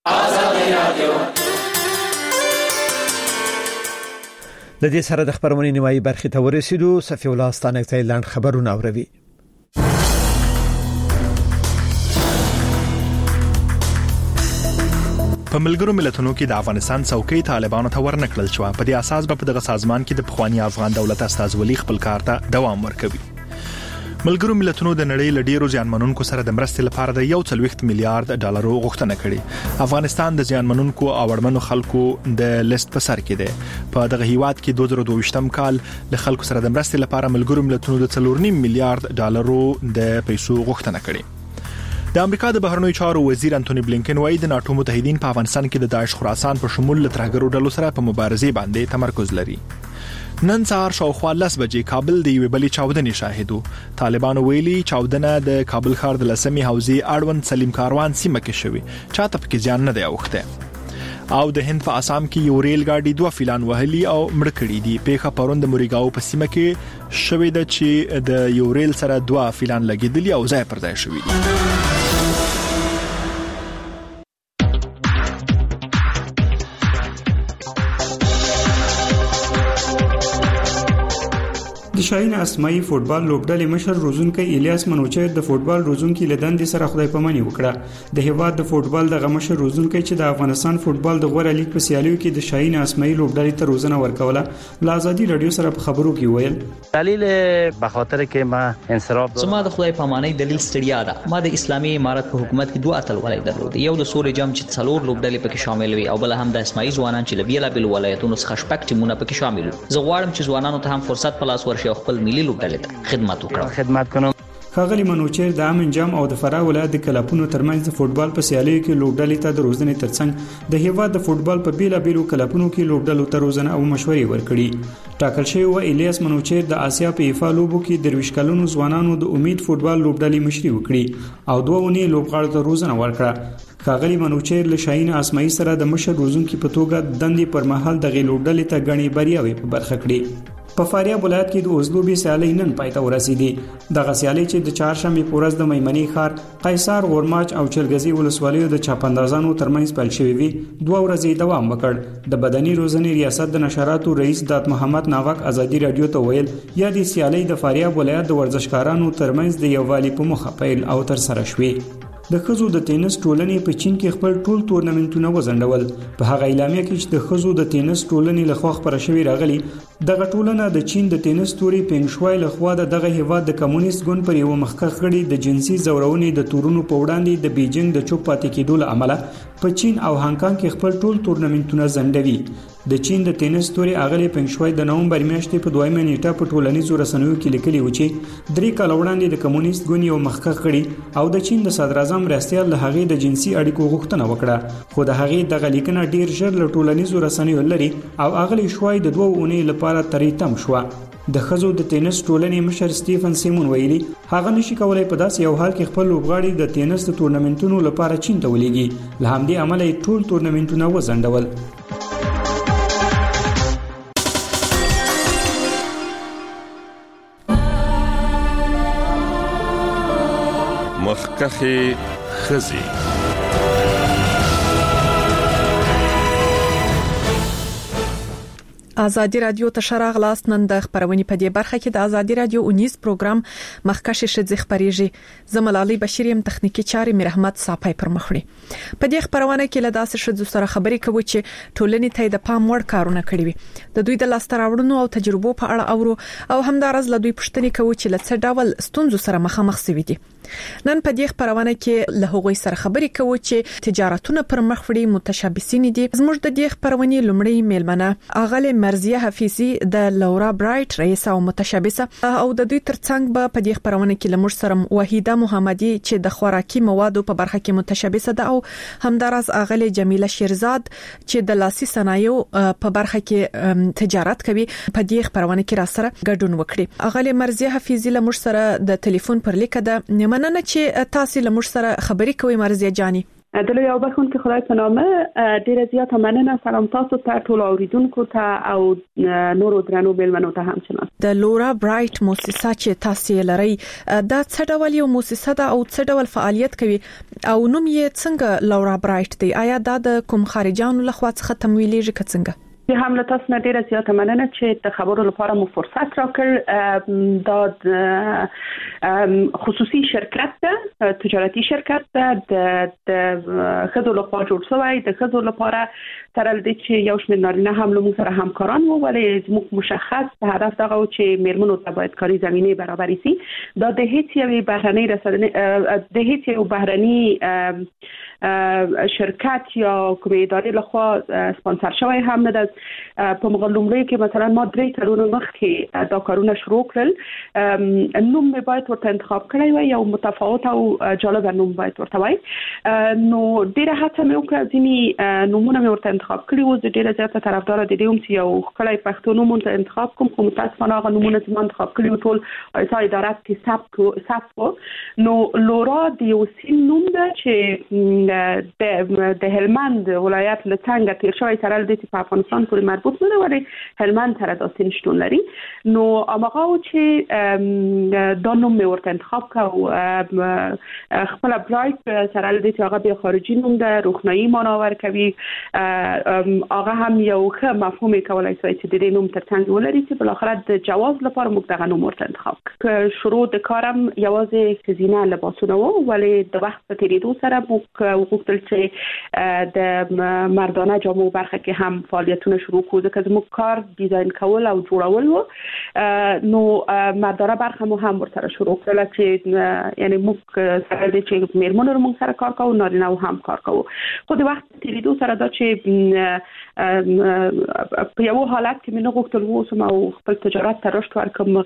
د دې سره د خبرونې نیمایي برخې ته ورسېدو. صفي الله ستانک تایلند خبرونه اوروي. په ملګرو ملتونو کې د افغانستان څوکۍ طالبانو ته ورنکړل شو. په دې اساس په دغه سازمان کې د پخوانی افغان دولت استازولي خپل کار ته دوام ورکوي. ملګرو ملتونو د نړۍ له ډیرو زیانمنونکو سره د مرستې لپاره د 1.4 میلیارډ ډالر غوښتنه کړې. افغانستان د زیانمنونکو او اړمنو خلکو د لیست په سر کې دی. په دغه هیواد کې 2022م کال له خلکو سره د مرستې لپاره ملګرو ملتونو د 4.5 میلیارډ ډالر د پیسو غوښتنه کړې. د امریکا د بهرنیو چارو وزیر انټونی بلینکن وايي د ناتو متحدین په افغانستان کې د داعش خراسان په شمول له ترهګرو ډلو سره په مبارزې باندې تمرکز لري. نن سهار شاوخوا 10 بجې کابل د یوې بلې چاودنې شاهدو. طالبانو ویلي چاودنه د کابل ښار د لسمې حوزې اړوند سلیم کاروان سیمه کې شوې. چاته پکې ځان نه دی اوخته. او د هند په آسام کې یو ریل ګاډي 2 فیلان وهلي او مړ کړي دي. پیښه پرون د موریګاو په سیمه کې شوې ده چې د یو ریل سره 2 فیلان لګیدلي او ځای پر ځای شوې دي. د شاهین اسماعیل فوتبال لوبډلې مشر روزونکي الیاس منوچر د فوتبال روزونکي لدندې سره خدای پاماني وکړه. د هیواد د فوتبال د مشر روزونکي چې د افغانستان فوتبال د غوړه لیګ په سیالیو کې د شاهین اسماعیل لوبډلې ته روزنه ورکوله. ل ازادي رادیو سره په خبرو کې ویل دلیل به خاطر کې ما انصراف زما د خدای پاماني دلیل ستړیا ده. ما د اسلامي امارت په حکومت کې 2 اتلولۍ درلود. یو د سوري جام چې 4 لوبډلې پکې شامل وي او بل هم د اسماعیل ځوانان چې لبیلا بل ولایتونو څخه شپږ ټیمونه پکې شامل وي. زه غواړم چې ځوانانو ته هم فرصت په لاس ورشي او خپل ملي لوبډلې خدمت کنم. ښاغلي منوچر د امن جام او د فراه ولایت د کلبونو ترمنځ د فوتبال په سیالیو کې لوبډلې ته د روزنې ترڅنګ د هیواد د فوتبال په بیلابیلو کلبونو کې لوبډلو ته روزنه او مشورې ورکړي. ټاکل شوی و الیاس منوچر د آسیا په ایفا لوبو کې د 20 کلونو ځوانانو د امید فوتبال لوبډلې مشري وکړي او 2 اونۍ لوبغاړو ته روزنه ورکړه. ښاغلي منوچر له شاهین اسماعیل سره د مشر روزونکي په توګه دندې پر مهال د لوبډلې ته غني بریاوي په برخه کړې. په فاریاب ولایت کې د اوزلوبي سیالي نن پایته ورسېدي. دغه سیالي چې د چهارشنبه په ورځ د میمنې ښار قیصر غورماچ او چلګزي ولسوالیو د چاپندازانو ترمنځ پیل شوې وي 2 ورځې دوام وکړ. د بدني روزنې ریاست د نشراتو رئیس دات محمد ناغک ازادي رادیو ته ویل یا د سیالي د فاریاب ولایت د ورزشکارانو ترمنځ د یووالي په مخه پیل او تر سره شوې. د خزو د ټینس ټولنې په چین کې خپل ټول تورنمنټونه وزندول. په هغه اعلامیه کې چې د خزو د ټینس ټولنې لخوا خبره شوې راغلي دغه ټولنه د چین د ټینس توري پینګ شوای لخوا دغه هیواد د کمونیست ګوند پر یو مخکښ غړي د جنسي زورونې د تورونو په وړاندې د بیجینګ د چوپ پاتې کېدو له امله په چین او هانګ کانګ کې خپل ټول تورنمنټونه زندوي. د چین د ټینس توري اغلی پینګ شوای د نومبر میاشتې په 2 نیټه په ټولنیزو رسنیو کې لیکلي و چې 3 کال وړاندې د کمونیست ګوند یو مخکښ غړي او د چین د صدر اعظم راستیال له هغې د جنسي اړیکو غوښتنه وکړه خو د هغې دغه لیکنه ډیر ژر له ټولنیزو رسنیو لري او اغلی شوای د 2 اونۍ لپاره تریتم شو. د خزو د ټینس ټولنې مشر سټیفن سیمون ویلي هغه نشي کولای په داسې یو حال کې خپل لوبغاړي د ټینس د تورنمنټونو لپاره چین ته ولېږي. له همدې امله ټول تورنمنټونه وزندول. مخکخې خزي. ازادي رادیو ته شراغ لاست نن د خبرونې په دې برخه کې د ازادي رادیو 19 پروګرام مخکشه شذ خبريږي زملالي بشریم تخنیکی چاري مرحمت صافای پر مخړي. په دې خبرونه کې له داسې شذ سره خبرې کوي چې ټولنې ته د پام وړ کارونه کړی وي. د دوی د لاستراوړنو او تجربو په اړه اورو او همدارز له دوی پوښتنې کوي چې له څه ډول ستونزو سره مخامخ شوي دي. نن په دې خبرونه کې له هغوی سره خبرې کوي چې تجارتونه پر مخ وړي متشابسین دي. زموږ د دې خبرونې لومړی میلمنه اغله مرزیه حفیظی د لورا برایټ رئیس او متشابسه او د دوی ترڅنګ په دې خبرونه کې لمر سره وحیده محمدي چې د خوراکي موادو په برخه کې متشابسه ده او همدارز اغله جمیله شیرزاد چې د لاسي صنایعو په برخه کې تجارت کوي په دې خبرونه کې را سره ګډون وکړي. اغله مرزیه حفیظی لمر سره د ټلیفون پر لیکه ده مننه چې تاسو لمر سره خبرې کوي مرزیه جانی. دلته یو بخون کې خدای په نامه ډیره زیاته مننه. سلام تاسو ته ټول اوریدونکو ته او نورو درنو میلمنو ته همچنان. د لورا برایټ مؤسسه چې تاسو لري دا څه ډول یو مؤسسه ده او څه ډول فعالیت کوي او نوم یې څنګه لورا برایټ دی؟ آیا دا د کوم خارجانو لخوا څخه تمویلېږي که څنګه؟ چې هم له تاسو نه ډیره زیاته مننه چې د خبرو لپاره مو فرصت راکړ. دا خصوصي شرکت ده، تجارتي شرکت ده، د خدو لپاره جوړ شوی د خدو لپاره تر دې چې یو شمېر نارینه هم له موږ سره همکاران وو، ولې زموږ مشخص په هدف دغه چې میرمنو ته باید کاري زمینه برابر شي. دا د هیڅ یو بهرنۍ رسنۍ د هیڅ یو بهرنۍ شرکت یا کومه ادارې لخوا سپانسر شوی هم نه ده. په مغلومړي کې مثلا ما 3 کلونه مخکې دا کارونه شروع کړل. نوم مې باید ورته انتخاب کړی وای، یو متفاوت او جالب نوم باید ورته وای. نو ډیره هڅه مې وکړه، ځینی نومونه مې ورته انتخاب کړی وو. زه ډیره زیاته طرفدار د دې چې یو خپل پښتو نوم ته انتخاب کوم، کوم متاسفانه هغه نومونه چې ما انتخاب کړی ټول ایسا ادارات کې ثبت. نو لورا د یو سین نوم ده چې د هلمند ولایت له څنګه تیر شوی سره د افغانستان پورې مربوط نه وي، هلمند سره د سین شتون لري. نو هغه چې دا نوم مې ورته انتخاب کړ خپل برایټ سره د دې هغه بیا خارجي نوم ده، روښنايي معنا ورکوي. هغه هم یو ښه مفهوم کولای شي چې د دې نوم ترڅنګ ولري چې بل اخر د جواز لپاره موږ دغه نوم ورته انتخاب کړ. شروع د کارم یوازې خزینه لباسونه وو، ولې د وخت په تیریدو سره موږ وغوښتل چې د مردانه جامو برخه کې هم فعالیتونه شروع کړو، ځکه زموږ کار ډیزاین کول او جوړول وو. نو مردانه برخه مو هم ورته شروع کړل چې یعنی موږ سره د چې میرمنو موږ سره کار کوو، نارینه هم کار کوو. خو د وخت تیریدو سره دا چې په یو حالت کې موږ غوښتل ووسم او خپل تجارت ته رشد ورکړم،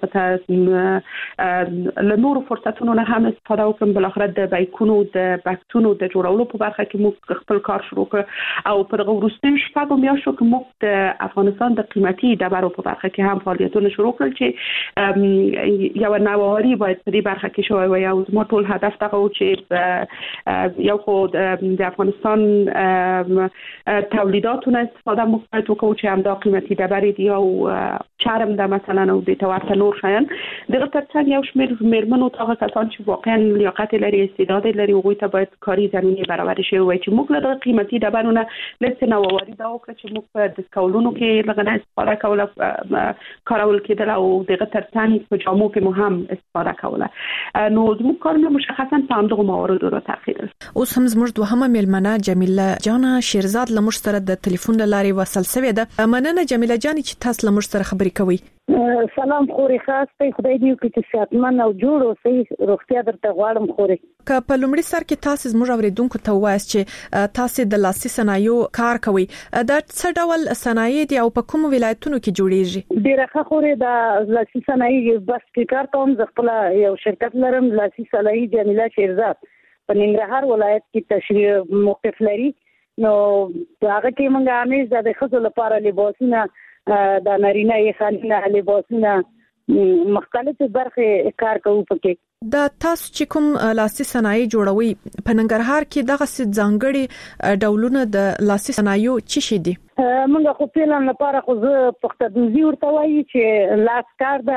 له نورو فرصتونو نه هم استفاده وکړم. بل اخر د بایکونو د بکسونو د جوړولو په برخه کې موږ خپل کار شروع کړ او پر وروستیو شپږو میاشتو کې موږ د افغانستان د قیمتي ډبرو په برخه کې هم فعالیتونه شروع کړل چې یو نوآوری باید په دې برخه کې شوی وي. او زموږ ټول هدف دا و چې یو خو د افغانستان تولیداتونه استفاده موږ وکړو چې هم دا قیمتي ډبرې دي او چرم ده مثلا او د توارث نور شیان. دغه ترڅنګ یو شمېر میرمنو ته کسان چې واقعا لیاقت لري، استعداد لري، هغوی ته باید کاري زمینه برابر شي وي چې موږ له قیمتي ډبرونه لږ نوآوری دا وکړو چې موږ په ډسکاولونو کې لږ نه استفاده کوله، کارول کېدل او دغه ترڅنګ په جامو کې مو هم استفاده کوله. نو زموږ کارونه مشخصا په همدغه مواردو را تاخیر. اوس هم زموږ دوهمه میلمنه جمیله جان شیرزاد لمر سره د ټلیفون لارې وصل شوې ده. مننه جمیله جان چې تاسو لمر سره خبرې کوي. سلام خوري خاص ته خدای دې وکړي چې صحتمن او جوړ اوسئ. روغتیا درته غواړم خوري. که په لومړي سر کې تاسو زموږ اوریدونکو ته وایاست چې تاسو د لاسي صنایعو کار کوي، دا څه ډول صنایع دي او په کوم ولایتونو کې جوړیږي؟ ډیره ښه خوري د لاسي صنایع بس کې کار کوم. زه خپل یو شرکت لرم لاسي صنایع جمیله شیرزاد په ننګرهار ولایت کې تشریح موقف لري. نو هغه کې موږ همیش د خزو لپاره لباسونه د نارینه یې خانینه لباسونه مختلفه برخه کار کوو پکې. دا تاسو چې کوم لاسي صنایع جوړوي په ننګرهار کې دغه ځانګړي ډولونه د لاسي صنایعو څه شي دي؟ موږ خو پیلان لپاره خو زه پختدوزي ورته وایي چې لاس کار ده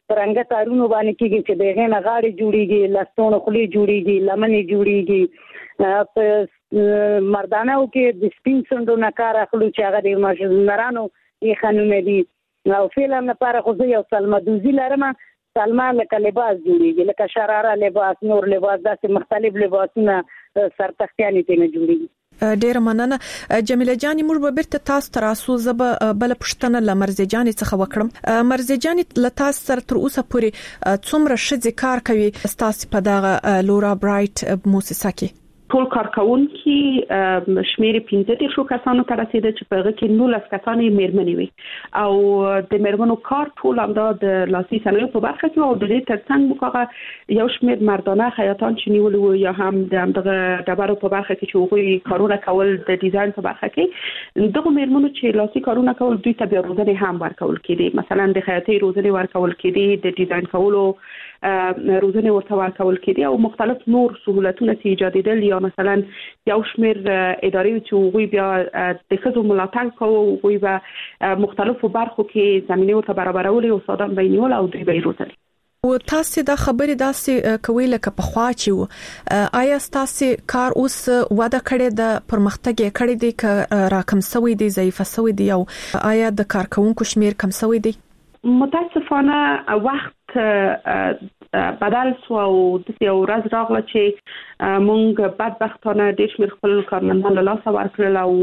پرنګ تارونو باندې کېږي چې دغه نه غاړي جوړيږي لستون خلی جوړيږي لمنې جوړيږي په مردانو کې د سپین سندو نه کار اخلو چې هغه د ماشومانو یې خانونه دي او فلم لپاره خو یو سلمہ دوزی لرم سلمہ لکه لباس جوړيږي لکه شراره لباس نور لباس داسې مختلف لباسونه سرتختیانې ته نه جوړيږي. ډیر مننه جمیله جان. موږ به بیرته تاسو ته راسو زب بل پښتنه لمرزه جان څخه وکړم. مرزه جان ل تاسو سره تر اوسه پورې څومره شذ کار کوي تاسو په دغه لورا برایټ موسسه کې؟ ټول کارکونکي شمیر 15 کسانو ته رسیده چې په هغه کې 19 کسان میرمنې وي او د میرمنو کار ټول هم د لاسي صنایعو په برخه کې او د دې ترڅنګ موږ یو شمیر مردانه خیاطان چې نیولو یا هم د دغه ډبرو په برخه کې چې هغوی کارونه کول د ډیزاین په برخه کې دغه میرمنو چې لاسي کارونه کول دوی ته بیا روزنه هم ورکول کېدي. مثلا د خیاطۍ روزنه ورکول کېدي، د ډیزاین کولو روزنه ورته ورکول کېدي او مختلف نور سہولتونه چې ایجادېدل یا مثلا یو شمیر ادارې چې هغوی بیا د ښځو ملاتړ کوي، هغوی به مختلفو برخو کې زمینه ورته برابرول او استادان به نیول او دوی به روزل. او تاسو دا خبرې داسې کوي لکه په خوا چې آیا تاسو کار اوس وعده کړی د پرمختګ کړی دی ک راکم سوی دی ضعیف سوی دی او آیا د کارکونکو شمیر کم سوی دی؟ متاسفانه وخت بدل سو او د یو ورځ راغله چې مونږ بدبختانه ډېر شمېر خپل کارمندان له لاسه ورکړل او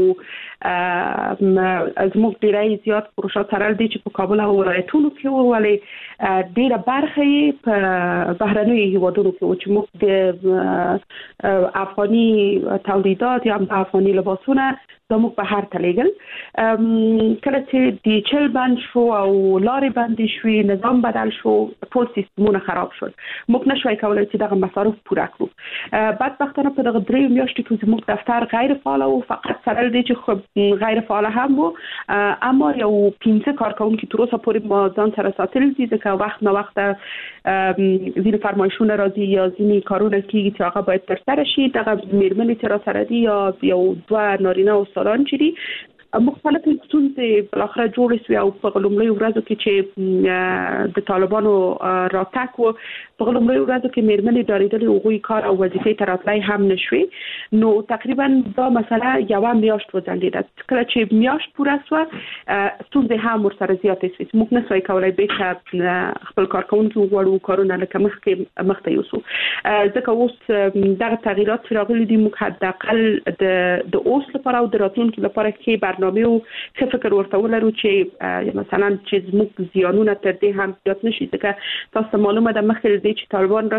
زموږ ډېری زیات پروژه تړل دي چې په کابل او ولایتونو کې وو، ولې ډېره برخه یې په بهرنیو هیوادونو کې وو چې موږ د افغاني تولیدات یا افغاني لباسونه زموږ بهر ته لیږل. کله چې د چل بند شو او لارې بندې شوې، نظام بدل شو، ټول سیستمونه خراب شول. موږ نشوای کولای چې دغه مصارف پوره کړو. بدبختانه په دغه 3 میاشتو کې زموږ دفتر غیر فعال او فقط سره دی چې خو غیر فعال هم وو، اما یو 15 کارکونکي تر اوسه پورې ما ځان سره ساتل دي ځکه وخت نه وخت ځینې فرمایشونه راځي یا ځینې کارونه کیږي چې هغه باید ترسره شي. دغه میرمنې چې را سره دي یا یو 2 نارینه استادان چې دي مختلف ستونزې بل اخر جوړې شوې او په لومړی ورځو کې چې د طالبانو راتګ و په لومړی ورځو کې میرمنې ډارېدلې هغوی کار او وظیفې ته راتلای هم نشوي. نو تقریبا دا مسله یو میاشت وځنډېده. کله چې میاشت پوره شوه ستونزې هم ورسره زیاتې شوې. موږ نشوای کولای بیرته خپل کارکونکي وغواړو کارونه لکه مخکې یوسو ځکه اوس دغه تغییرات چې راغلي دي موږ حداقل د اوس لپاره او د راتلونکي لپاره کې برنامه او څه فکر ورته ولرو چې مثلا چې زموږ زیانونه تر دې هم زیات نشي ځکه تاسو معلومه ده مخکې دې چې طالبان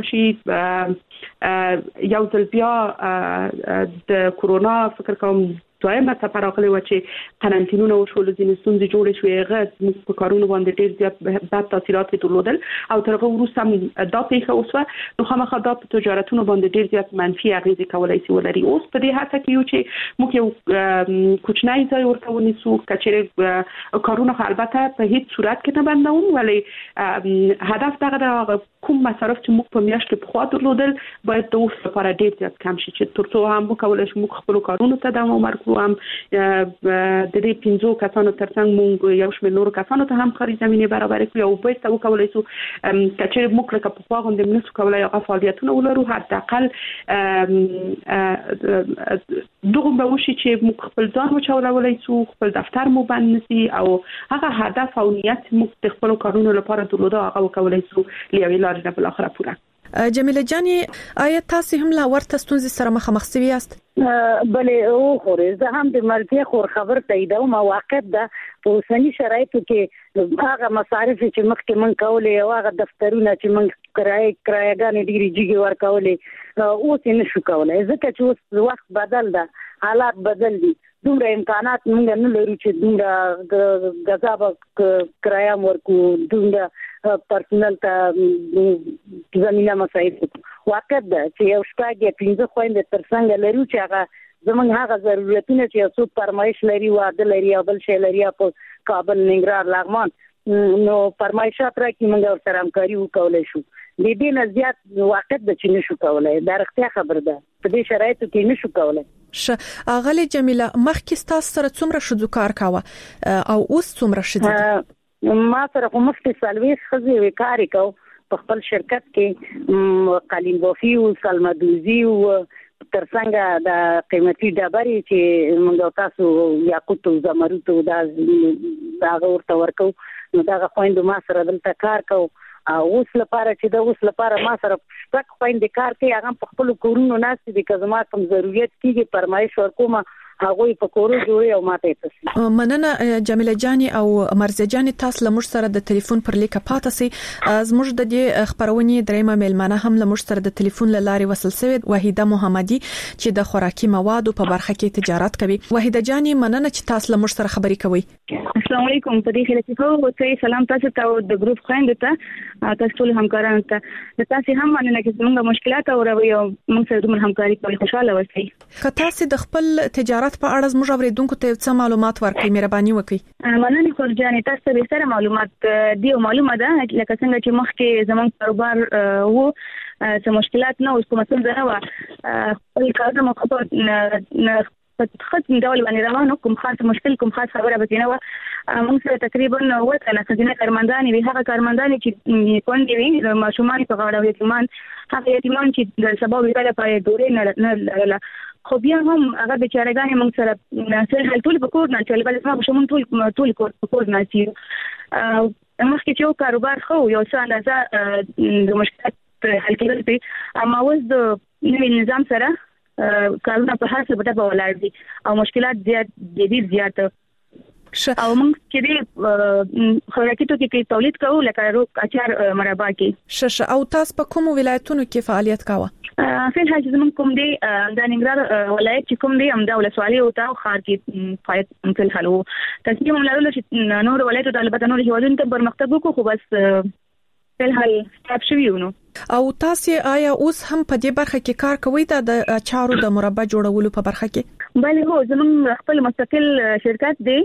راشي یو ځل بیا د کورونا فکر کوم دویمه څپه راغلې و چې قرنطینونه وشول، ځینې ستونزې جوړې شوې، هغه زموږ په کارونو باندې ډېر زیات بد تاثیرات یې درلودل او تر هغه وروسته هم دا پیښه وشوه. نو خامخا دا په تجارتونو باندې ډېر زیات منفي اغېزې کولی شي ولري. اوس په دې هڅه کې یو چې موږ یو کوچنی ځای ورته ونیسو که چېرې کارونه خو البته په هیڅ صورت کې نه بندوم، ولې هدف دغه د کوم مصارف چې موږ په میاشت کې پخوا درلودل باید د اوس لپاره ډېر زیات کم شي چې تر څو هم وکولی شو موږ خپلو کارونو ته دوام ورکړو. هم د دې 15 کسانو ترڅنګ موږ یو شمېر نورو کسانو ته هم کاري زمینه برابر کړو او بیرته وکولای شو چې موږ لکه په خوا غونډې منسو کولای هغه فعالیتونه ولرو. حداقل دغه به وشي چې موږ خپل ځان وچولای شو، خپل دفتر مو بند نشي او هغه هدف او نیت موږ د خپل کارونو لپاره درلوده هغه وکولای شو لیوي لارې نه بل اخره پوره. جمیله جانی آیا تاسو هم لا ورته ستونزې سره مخامخ شوي یاست؟ بلې او خورې زه هم د مرګ خور خبر تاییدوم او واقعیت ده په اوسني شرایطو کې هغه مصارف چې مخکې من کولې او هغه دفترونه چې من کرایه‌ګانې ډېرې جګې ورکولې اوس یې نشو کولای ځکه چې اوس وخت بدل ده، حالات بدل دي، دومره امکانات موږ نه لرو چې دومره غذا کرایه ورکو، دومره پرسنل ته زمينه مسایل. واقع ده چې یو شپږ یا 15 خويندې ترڅنګ لرو چې هغه زمونږ هغه ضرورتونه چې یو څو فرمایش لري، واده لري او بل شی لري په کابل، ننګرهار، لغمان، نو فرمایشات راکې موږ سره همکاري وکولای شو. د دې نه زیات واقع ده چې نشو کولای. دا رښتیا خبره ده، په دې شرایطو کې نشو کولای. اغلی جمیله مخکې تاسو سره څومره شذو کار کاوه او اوس څومره شذو؟ ما سره کوم سالويس خزي وکاري کو په خپل شرکت کې قالین بافي او سلمدوزي او ترڅنګ د قیمتي ډبرې چې موږ تاسو یاقوت او زمرد او دا ورته ورکو نو دا خويند ما سره دلته کار کو اوس لپاره چې دا اوس لپاره ما سره شپږ خويند کار کوي هغه په خپل کورونو ناس دي که زما کوم ضرورت کیږي فرمایش ورکوم هغه په کورو جوړي او ماته تاسو مننه جمیله جاني او مرزه جاني تاسو لمر سره د ټلیفون پر لیکه پاتې سي زموږ د دې خبرونې درېمه ملمنه هم لمر سره د ټلیفون لارې وصل شوی وحیده محمدي چې د خوراکي موادو په برخه کې تجارت کوي وحیده جاني مننه چې تاسو لمر سره خبرې کوي السلام علیکم په دې کې چې سلام تاسو ته د ګروپ خويند ته تاسو ټول همکارانو ته د تاسو هم مننه چې موږ مشکلات او موږ سره د همکاري کوي خوشاله اوسئ که تاسو د خپل تجارت په اړه زموږ اوریدونکو ته څه معلومات ورکړئ مهرباني وکړئ مننه خورجانې تاسو به سره معلومات دی معلومه ده لکه څنګه چې مخکې زموږ کاروبار وو څه مشکلات نه اوس کومه څه نه و خپل کار مو په خاطر ډول باندې روانو کوم خاص مشکل کوم خاص خبره به نه و موږ سره تقریبا وته نه څنګه کارمندان وی هغه کارمندان چې کوندې وی ماشومان په غاړه یتیمان هغه یتیمان چې د سبب لپاره پای دورې نه خو بیا هم هغه بیچارهګان موږ سره سره ټول په کور نه چې بل ما شومون ټول په کور نه سي مخکې چې کاروبار خو یو څه اندازه د مشکلات حل کېدل په اما اوس د نوي نظام سره کارونه په هر څه په ولاړ دي او مشکلات زیات او موږ چې خوراکي توکي کې تولید کوو لکه روغ اچار مربا کې او تاسو په کوم ولایتونو کې فعالیت کاوه فعل حاجز من کوم دی د ننګرهار ولایت چې کوم دی همدا ولسوالۍ او تا خار کې فعالیت فعل حلو تاسو موږ لرو چې نور ولایت د البته نور هیوادونو ته پرمختګ وکړو خو بس فعل حل ستاپ شویونو او تاسو آیا اوس هم په دې برخه کې کار کوئ د اچارو د مربا جوړولو په برخه کې بله هو زموږ خپل مستقل شرکت دی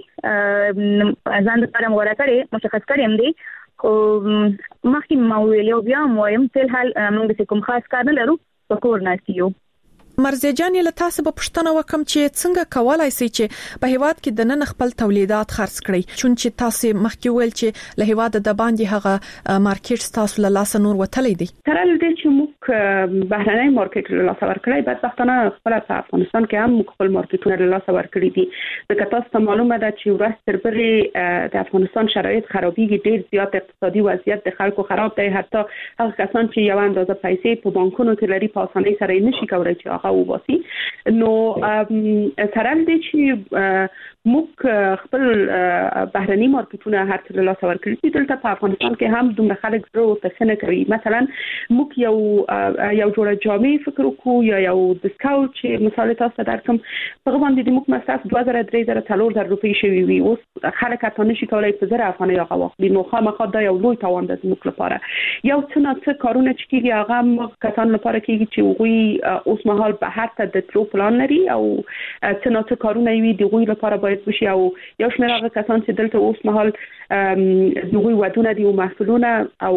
ځان لپاره مغوره کړی مشخص کړی دی او مخکې ما ویلو بیا مویم فعل حل موږ کوم خاص کار نه لرو په کور ناسیو مرزه جان له تاسو په پښتنه وکم چې څنګه کولای شئ چې په هیواد کې د نن خپل تولیدات خرڅ کړئ چونچې تاسو مخکې ویل چې له هیواد د باندې هغه مارکیټ تاسو له لاس نور وتلې دي تر دې چې موږ بهرنۍ مارکیټ له لاس ورکړی بعد وختونه خپل په افغانستان کې هم موږ خپل مارکیټونه له لاس ورکړي دي ځکه تاسو ته معلومه ده چې ورځ تر بلې د افغانستان شرایط خرابېږي ډېر زیات اقتصادي وضعیت د خلکو خراب دی حتی هغه کسان چې یو اندازه پیسې په بانکونو کې لري په اسانۍ سره نشي کولای چې او باسي نو سره دې چې موږ خپل بهرني مارکیټونه هر څه له لاس ورکړي دلته په افغانستان کې هم دومره خلک زړه تسنه کوي مثلا موږ یو جوړه جامې فکر وکړو یا یو ډیسکاونټ چې مثال تاسو درکم په باندې موږ مصرف 2000 3000 4000 روپۍ شوی وي اوس خلک ته نشي کولای په 1000 افغانۍ هغه واخلي نو خامخا دا یو لوی تاوان ده موږ لپاره یو څه کارونه چې کیږي هغه کسان لپاره کیږي چې وغوي اوس مهال به هر څه د تلو پلان لري او څه کارونه وي د غوي لپاره باید وشي او یو شمېر هغه کسان چې دلته اوس مهال دوی ودونه دي او محصولونه او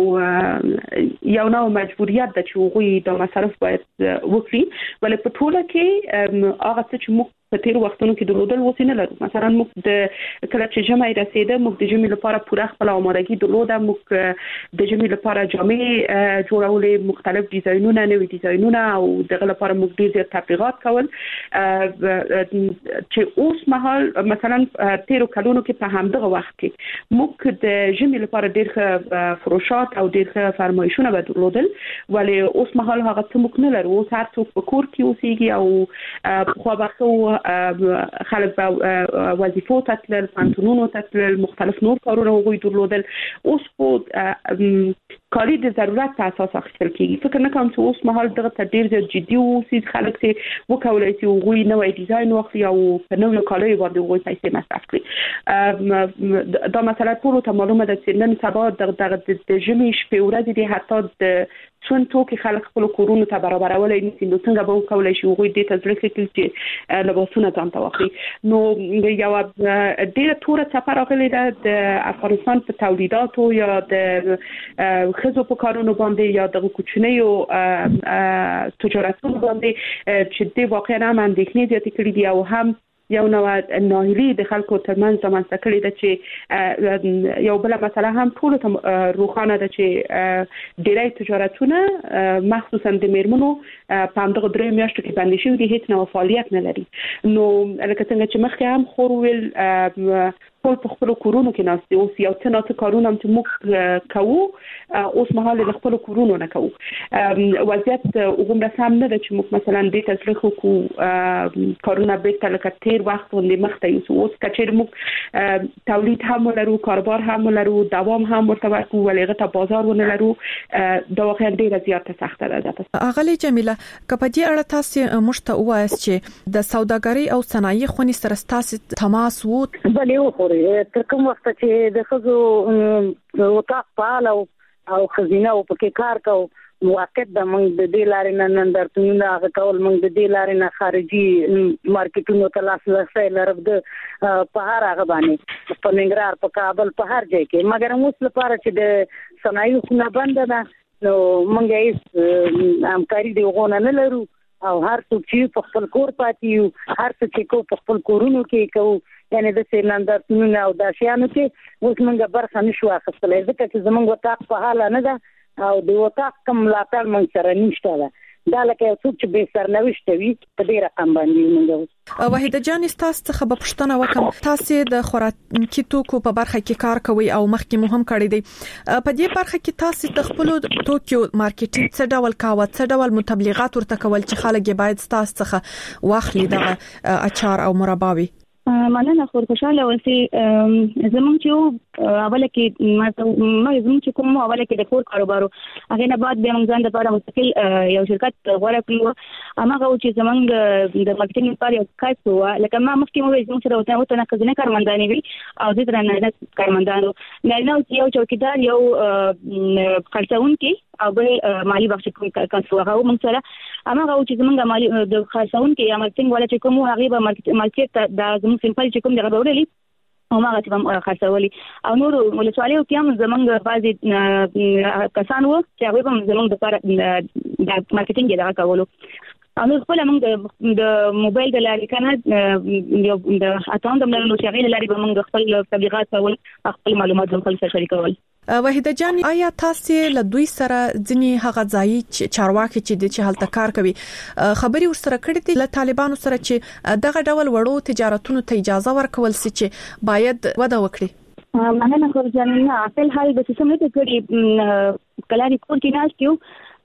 یو نوع مجبوریت ده چې غوي د مصرف باید وکړي ولې په ټوله کې هغه چې موږ په تیر وختونو کې درلودل وسینه لرو مثلا موږ د کله چې جمعې رسیده موږ د جمعې لپاره پوره خپل آمادګي درلوده موږ د جمعې لپاره جامې جوړولې مختلف ډیزاینونه نوې ډیزاینونه او دغه لپاره موږ ډېر تبلیغات کول چې اوس مهال مثلا تیر کلونو کې په همدغه وخت کې موږ د جمعې لپاره ډېر فروشات او ډېر فرمایشونه درلودل ولې اوس مهال هغه څه موږ نه لرو اوس هر څوک په کور کې اوسېږي او خو به خلک به وظیفو تتلل پانتونونو تتلل مختلف نور کارونه وغوي درلودل اوس خو کاری د ضرورت په اساس اخیستل کیږي فکر نه کوم چې اوس مهال دغه ډېر زیات جدي اوسي خلک چې وکولای شي وغوي نوې ډیزاین واخلي او په نوې کالای باندې وغوي پیسې مصرف کړي دا مسله ټول ته معلومه ده چې نن سبا د جمعې شپې ورځې دي حتی د څون توکي خلک خپل کورونو ته برابرولای نشي نو څنګه به وکولای شي وغوي د تزریق کې چې لباسونه ځان ته واخلي نو یو ډېر تور څپه راغلې ده د افغانستان په تولیداتو یا د خزو په کارونو باندې یا د کوچنیو تجارتونو باندې چې د واقعا هم اندېښنې زیاتې کړې دي او هم یو نوع ناهیلي د خلکو ترمنځ رامنځته کړې ده چې یو بل مسله هم ټول ته روښانه ده چې ډېری تجارتونه مخصوصا د میرمنو په همدغه 3 میاشتو کې باندې شوي دي، هیڅ نوع فعالیت نه لري. نو لکه څنګه چې مخکې هم خورول ټول په خپل کورونو کې ناست دي، اوس یو څه نه څه کارونه هم چې موږ کوو اوس مهال د خپل کورونو نه کوو. وضعیت وګوره سم نه ده چې موږ مثلا د تسلیخ کو کارونه بیرته لکه تیر وخت باندې مخته یو اوس کچیر موږ تولید هم لرو، کاروبار هم لرو، دوام هم ورته ورکو، ولې ته بازار ونه لرو. دا واقعا ډیره زیاته سخته ده. اغلی جمیله کپدی اړه تاسو مشته وایي چې د سوداګرۍ او صنایع خونی سره تاسو تماس وو بلې وخوري تر کوم وخت چې د خزو وطاق پاله او خزینه او پکې کار کو موقت د موږ د دې لارې نه درتونه هغه کول موږ د دې لارې نه خارجي مارکیټونو ته لاسرسي لرب د په هر هغه باندې په ننګرهار په کابل په هر ځای کې، مګر موږ لپاره چې د صنایع خونه بند ده نو موږ هیڅ همکاري دی غوونه نه لرو او هر څوک چې په خپل کور پاتې یو، هر څه چې کو په خپل کورونو کې کوو، یعنی د سیلندرتونو او د شیانو کې اوس موږ برخه نشو اخیستلی ځکه چې زموږ وطاق په حاله نه ده او د وطاق کوم ملاتړ موږ سره نشته ده. دا لکه څوک چې به سرنوشت وي په دې رقم باندې موږ. وحیده جان تاسو څخه به پوښتنه وکم، تاسو د خوراکي توکو په برخه کې کار کوي او مخکې مو هم کړی دی، په دې برخه کې تاسو د خپل توکو مارکیټینګ څه ډول کاوه، څه ډول متبلیغات ورته کول چې خلک باید تاسو څخه واخلي دغه اچار او مرباوي؟ مننه خو خوشاله اوسئ. زمونږ چې اوله کې ما زمونږ چې کوم اوله کې د کور کاروبارو هغه نه بعد به موږ ځان لپاره مستقل یو شرکت غوړه کړو. هغه چې زمونږ د مارکیټینګ لپاره یو کارت و، لکه ما مخکې مو ویل چې زموږ سره وته نه خزینه کارمندان وي او د درنه کارمندانو نه یو چوکیدار یو خرڅونکي او بل مالی بخش کانسو هغه موږ سره هغه چې زمونږ مالی د خرڅونکي یا مارکیټینګ ولا چې کوم هغه به مارکیټ د زموږ سیمپل چې کوم دغه وړلې او ما چې هم خرڅولي او نور ولسوالۍ کې هم زمونږ بعضي کسان وو چې هغه هم زمونږ لپاره د مارکیټینګ دغه کولو. نو خپل موږ د موبایل د لارې کنه یو د اټاون د لارې چې هغه لارې به موږ خپل تبلیغات کول، خپل معلومات هم خپل سره شریکول. وحیده جان آیا تاسو له دوی سره ځنی هغه ځای چارواکي چې د هلته کار کوي خبري ورسره کړې دي له طالبانو سره چې دغه ډول وړو تجارتونو ته اجازه ورکول سي چې باید وده وکړي؟ مننه خو ځانونه خپل حال به څه نه کړی کلاري کور کې ناس کیو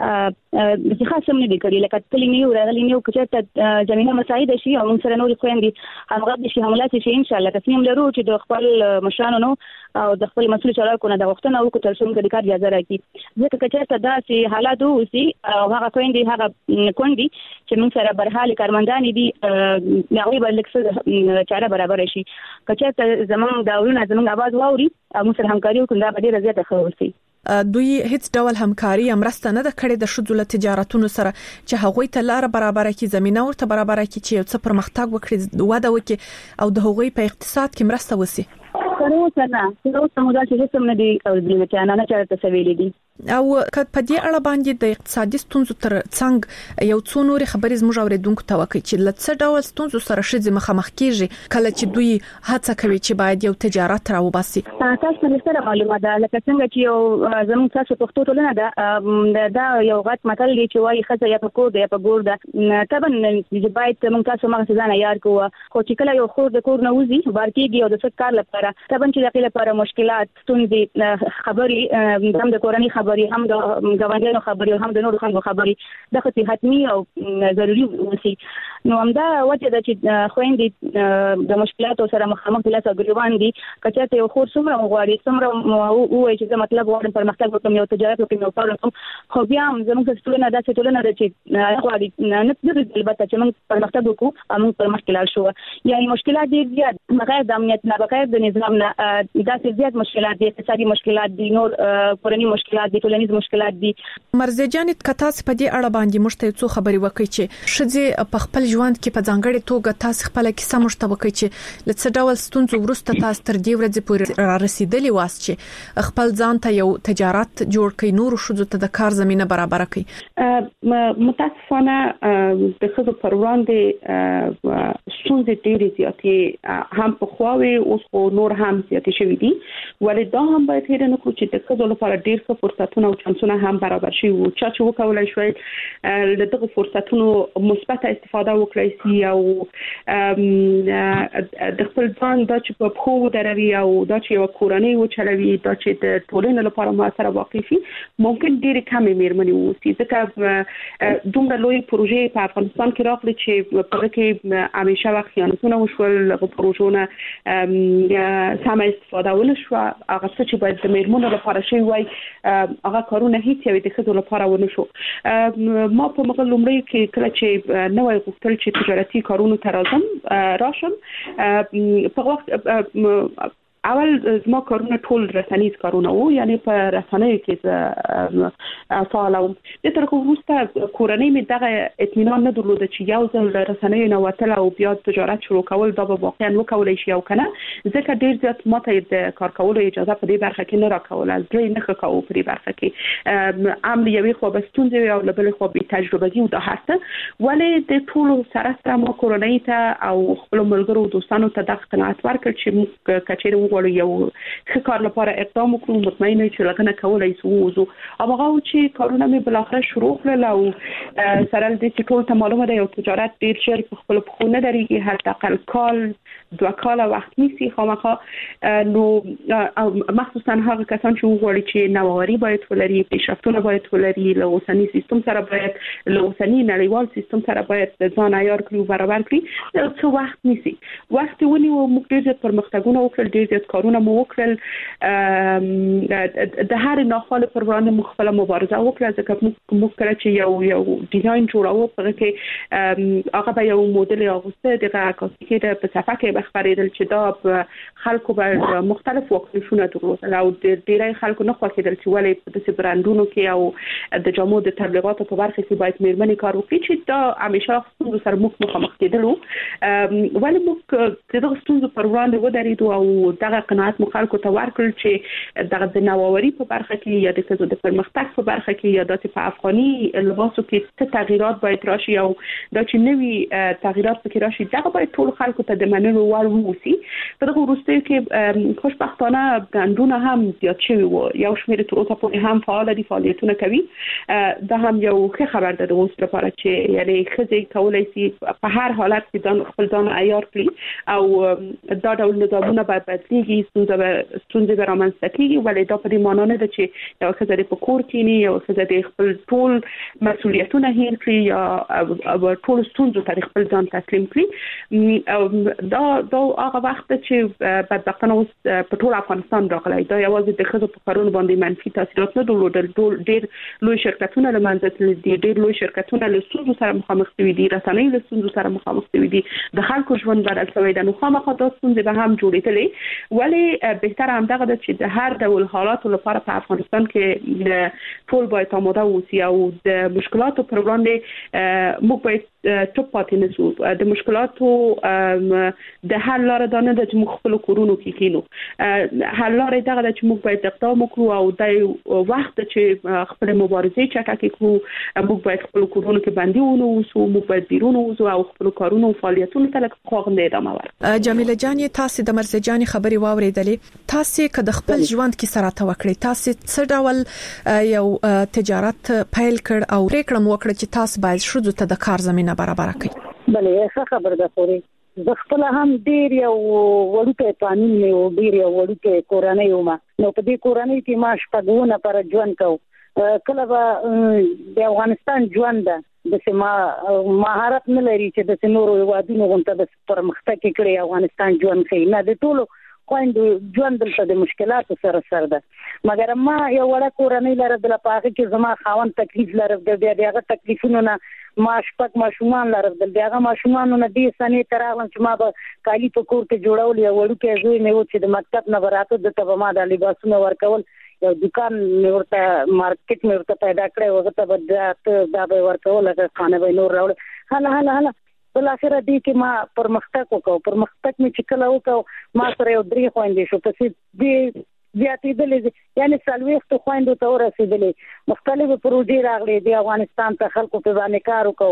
چې خاصه نه دي کړی لکه تللی نیو راغلی نیو کچته زمينه مساعده شي او موږ سره نور خويندې همغږي شي حملات شي ان شاء الله تصمیم لرو چې د خپل مشرانو او د خپل مسؤل چارواکو نه د وختونه وکړو تر څو موږ د کار اجازه راکړي. ځکه کچته دا چې حالات وسی او هغه خويندې هغه کونډي چې موږ سره برحال کارمندان دي هغه به لکه چاره برابر شي. کچته زمونږ داورونه زمونږ आवाज واوري او موږ سره همکاري وکړو دا به ډیره زیاته ښه وسی. دوی هیڅ ډول همکاري امرسته نه د کړې د شذول تجارتونو سره چې هغوی ته لار برابر کړي، زمينه ورته برابر کړي چې یو څه پرمختګ وکړي، وده وکړي او د هغوی په اقتصاد کې مرسته وسی. کروته نه موږ چې هیڅ نه دي او د لچانه نه چارته سویلې دي او په دې اړه باندې د اقتصادي ستونزو تر څنګ یو څو نور خبرې زموږ اوریدونکو ته وکړي چې لڅ ډول ستونزو سره شې مخامخ کیږي کله چې دوی هڅه کوي چې باید یو تجارت راوباسي. تاسو نه سره معلومه ده لکه څنګه چې یو زموږ تاسو پښتو ټولنه ده دا یو غټ متل دی چې وايي خزه یا په کور ده یا په ګور ده طبعا چې باید موږ تاسو مغه ځان یاد کوو خو چې کله یو خور د کور نه وځي بارکیږي او د څه کار لپاره طبعا چې د لپاره مشکلات ستونزې خبري هم د کورنۍ خبري هم د غونډونو خبري هم د نورو خلکو خبري د خطي حتمي او ضروري وسی. نو همدا وجه ده چې خويندې د مشکلاتو سره مخامخ دي او ګریوان دي کچته یو خور څومره غواړي څومره وایي چې مطلب غواړم پرمختګ وکړم یو تجارت وکړم یو کار وکړم خو بیا هم زموږ ټولنه دا ټولنه ده چې غواړي نه د البته چې موږ پرمختګ وکړو موږ پرمختګ شو یعنی مشکلات دي زیات بغیر د امنیت نه بغیر د نظام نه دا زیات مشکلات دي، اقتصادي مشکلات دي، نور کورنۍ مشکلات دي، ټولنیز مشکلات دي. مرزه جان کتا په دې اړه باندې مشته څو خبري وکړي چې شذ په خپل ژوند کې په ځانګړي توګه تاسو خپل کیسه مشته وکړي چې لڅ ډول ستونزو ورسته تاسو تر دې ورځې پورې را رسیدلی واس چې خپل ځان ته یو تجارت جوړ کړئ، نور شذ ته د کار زمينه برابر کړئ. متاسفانه د خزو پر وړاندې ستونزې ډېرې زیاتې هم په خواوي اوس خو نور هم زیاتې شوي دي ولې دا هم باید هېر نه کړو چې د ښځو لپاره ډېر ښه فرصتونه او چانسونه هم برابر شي او چې وکولای شوی له دغه فرصتونو مثبت استفاده وکړي سي او د خپل ځان د چې په خو دروي او دا چې یو کورنۍ و چلوي دا چې د ټولنې لپاره موثره واقع شي ممکن ډېر کم میرمنې وسی ځکه دومره لوی پروژې په افغانستان کې راغلي چې په کې همیشه وخت خیانتونه وشول له پروژونه سم استفاده ونشو هغه څه چې باید د میرمنو لپاره شي وای هغه کارونه هیڅ یو د خځو لپاره ونه شو ما په مغل لومړی کې کله چې نوې غوښتل چې تجارتي کارونو ته راشم په وخت اول زما کارونه ټول رسنیز کارونه وو یعنی په رسنیو کې فعال وم د تر وروسته کورنۍ مې دغه اطمینان نه درلود چې یو ځل رسنیو نه وتل او بیا تجارت شروع کول دا به واقعا وکولای شي او کنه ځکه ډیر زیات ماته د کار کولو اجازه په دې برخه کې نه راکول از درې نه خکاو په دې برخه کې امر یوې خو بستونځي او بل خو به تجربه دي او دا هسته ولې د ټول سره ما کورنۍ ته او خپل ملګرو دوستانو ته د قناعت ورکړ چې موږ کچېره وړو یو ښه کار لپاره اقدام وکړو مطمئنه چې لګنه کولای شو او هغه چې کارونه مې بل اخر شروع کړل او سره د دې ټول ته معلومه ده یو تجارت ډیر ژر په خپل خونه درېږي هر تقل کال 2 کال وخت نیسي خامخا نو مخصوصا هغه کسان چې وغواړي چې نوآوری باید ولري پیشرفتونه باید ولري له اوسنی سیستم سره باید له اوسنی نړیوال سیستم سره باید ځان عیار کړي او برابر کړي څه وخت نیسي وخت ونیو موږ ډیر پرمختګونه وکړل ډیر زیات کارونه مو وکړل د هر ناخواله پر وړاندې مخفله مبارزه وکړه ځکه موږ کله چې یو ډیزاین جوړاوه په کې هغه به یو موډل اغوسته دغه عکاسي کې په صفحه کې خبرېدل چې دا خلکو به مختلف واکنشونه درلودل او ډېری خلکو نه خوښېدل چې ولې په داسې برانډونو کې او د جامو د تبلیغاتو په برخه کې باید میرمنې کار وکړي چې دا همیشه ستونزو سره مخامخ کېدلو ولې موږ دغه ستونزو پر وړاندې ودرېدو او دغه قناعت مو خلکو ته ورکړل چې دغه د نوآوري په برخه کې یا د ښځو د پرمختګ په برخه کې یا د په افغاني لباسو کې څه تغیرات باید راشي او دا چې نوي تغیرات پکې راشي دغه باید ټول خلکو ته د منلو وړ ووسی په دغه وروستیو کې خوشبختانه برانډونه هم زیات شوي وو یو شمېر تر اوسه پورې هم فعال دي فعالیتونه کوي دا هم یو ښه خبر ده د اوس لپاره چې یعنی ښځې کولی شي په هر حالت کې خپل ځان عیار کړي او دا ډول نظامونه باید بدلېږي ستونزې به رامنځته کېږي ولې دا په دې معنا نه ده چې یو ښځه په کور کېني یو ښځه د خپل ټول مسؤلیتونه هیر کړي یا ټول ستونزو ته خپل ځان تسلیم کړي دا هغه وخت چې بدبختانه اوس په ټول افغانستان راغلی دا یوازې د ښځو په کارونو باندې منفي تاثیرات نه درلودل ډېر لوی شرکتونه له منځه تللي دي ډېر لوی شرکتونه له ستونزو سره مخامخ شوي دي رسنۍ له ستونزو سره مخامخ شوي دي د خلکو ژوند بدل شوی دی نو خامخا دا ستونزې به هم جوړېدلې ولې بهتره همدغه ده چې د هر ډول حالاتو لپاره په افغانستان کې ټول باید آماده اوسي او د مشکلاتو پر وړاندې موږ باید ټوپ پاتې نشو د مشکلاتو د حل لاره دا نه ده چې موږ خپل کورونو کې کینو حل لاره دغه ده چې موږ باید اقدام وکړو او د وخت چې خپل مبارزې چټکې کړو موږ باید خپل کورونو کې بندي ونوسو موږ باید بیرون وځو او خپل کارونو او فعالیتونو ته لکه خواغنده ادامه ورکړو جمیله جان تاسو د مرزه جان خبري واوریدلې تاسو که د خپل ژوند کې سره توکړې تاسو څه ډول یو تجارت پیل کړ او پریکړه وکړه چې تاسو باید شروع ته د کار زمينه برابر کړئ بلې ښه خبر ده خوري زه خپل هم ډیر یو وړوکی قانون مې او ډیر یو وړوکی کورنۍ ومه نو په دې کورنۍ کې ما شپږونه پر ژوند کو کله به د افغانستان ژوند د سیمه مهارت نه لري چې د نورو وادونو غونډه د پرمختګ کړي افغانستان ژوند کوي نه د ټولو خويندو ژوند دلته د مشکلاتو سره ده مګر ما یو وړه کورنۍ لرم د لپاره کې زما خاوند تکلیف لرم د بیا دغه تکلیفونو نه ما شپږ ماشومان لرم د دغه ماشومانو نه دې سنې ترغلم چې ما به کالی په کور کې جوړول یو وړوکی زوی مې و چې د مکتب نه براته د تبه ما د لباسونو ورکول یو دکان مې ورته مارکیټ مې ورته پیدا کړی وغه ته به دا به ورکول هغه خانه به نور راوړل هله بل اخر دې کې ما پرمختګ وکاو پرمختګ مې چې کله وکاو ما سره یو درې خويندې شو پسې دې زیاتېدلې یعنی سلويخت خويندو ته ورسېدلې مختلفو پروژې راغلي د افغانستان ته خلکو په باندې کار وکاو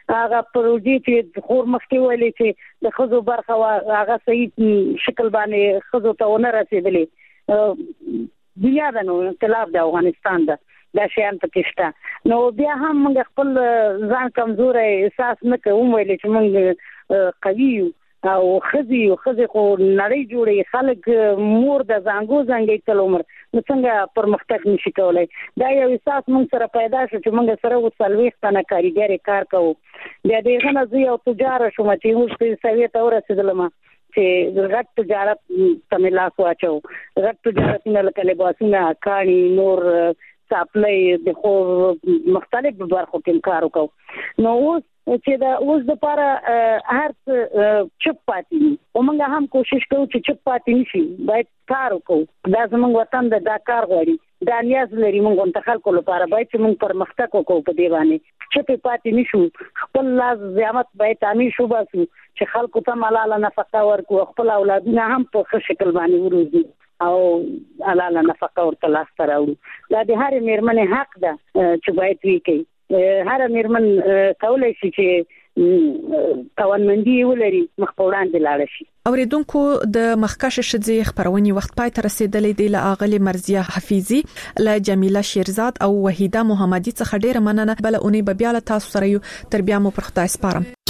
هغه پروژې چې خور مخکې ویلې چې د خزو برخه هغه صحیح شکل باندې خزو ته ونه رسیدلې دنیا د نو انقلاب د افغانستان دا شیان پکې شته نو بیا هم موږ خپل ځان کمزور احساس نه کوو ویلې چې موږ قوي او خزي خو نړۍ جوړي خلک مور د زنګي تل عمر نو څنګه پرمختګ نشي کولای دا یو احساس موږ سره پیدا شو چې موږ سره وسلويخ تنه کاریګر کار کوو بیا دغه نه زه یو تجار شوم چې اوس په سویت اورسېدلم چې غټ تجارت تملاس واچو غټ تجارت نه لکه لباسونه کانی نور سپلای د خو مختلف برخو کې کار وکاو نو چې دا اوس د لپاره هر چپ پاتې او موږ هم کوشش کوو چې چپ پاتې نشي باید کار وکړو دا زموږ وطن د کار غواړي دا نیاز لري موږ ته خلکو لپاره باید چې موږ پرمختګ وکړو په دی باندې چې پاتې نشو خپل لاس زیامت باید تعمیر شو باسو چې خلکو ته ملاله نفقه ورکو خپل اولادونه هم په ښه شکل باندې وروزي او علاله نفقه ورته لاس راوړو دا د هر میرمنې حق ده چې باید وی کوي هر میرمن کولای شي چې توانمندي ولري مخ په وړاندې لاړ شي اوریدونکو د مخکشه شذې خبرونې وخت پای ته رسیدلې دی له اغلی مرزیه حفیظي له جمیله شیرزاد او وحیده محمدي څخه ډیره مننه بل اونې به بیا له تاسو سره یو تر بیا مو پر خدای سپارم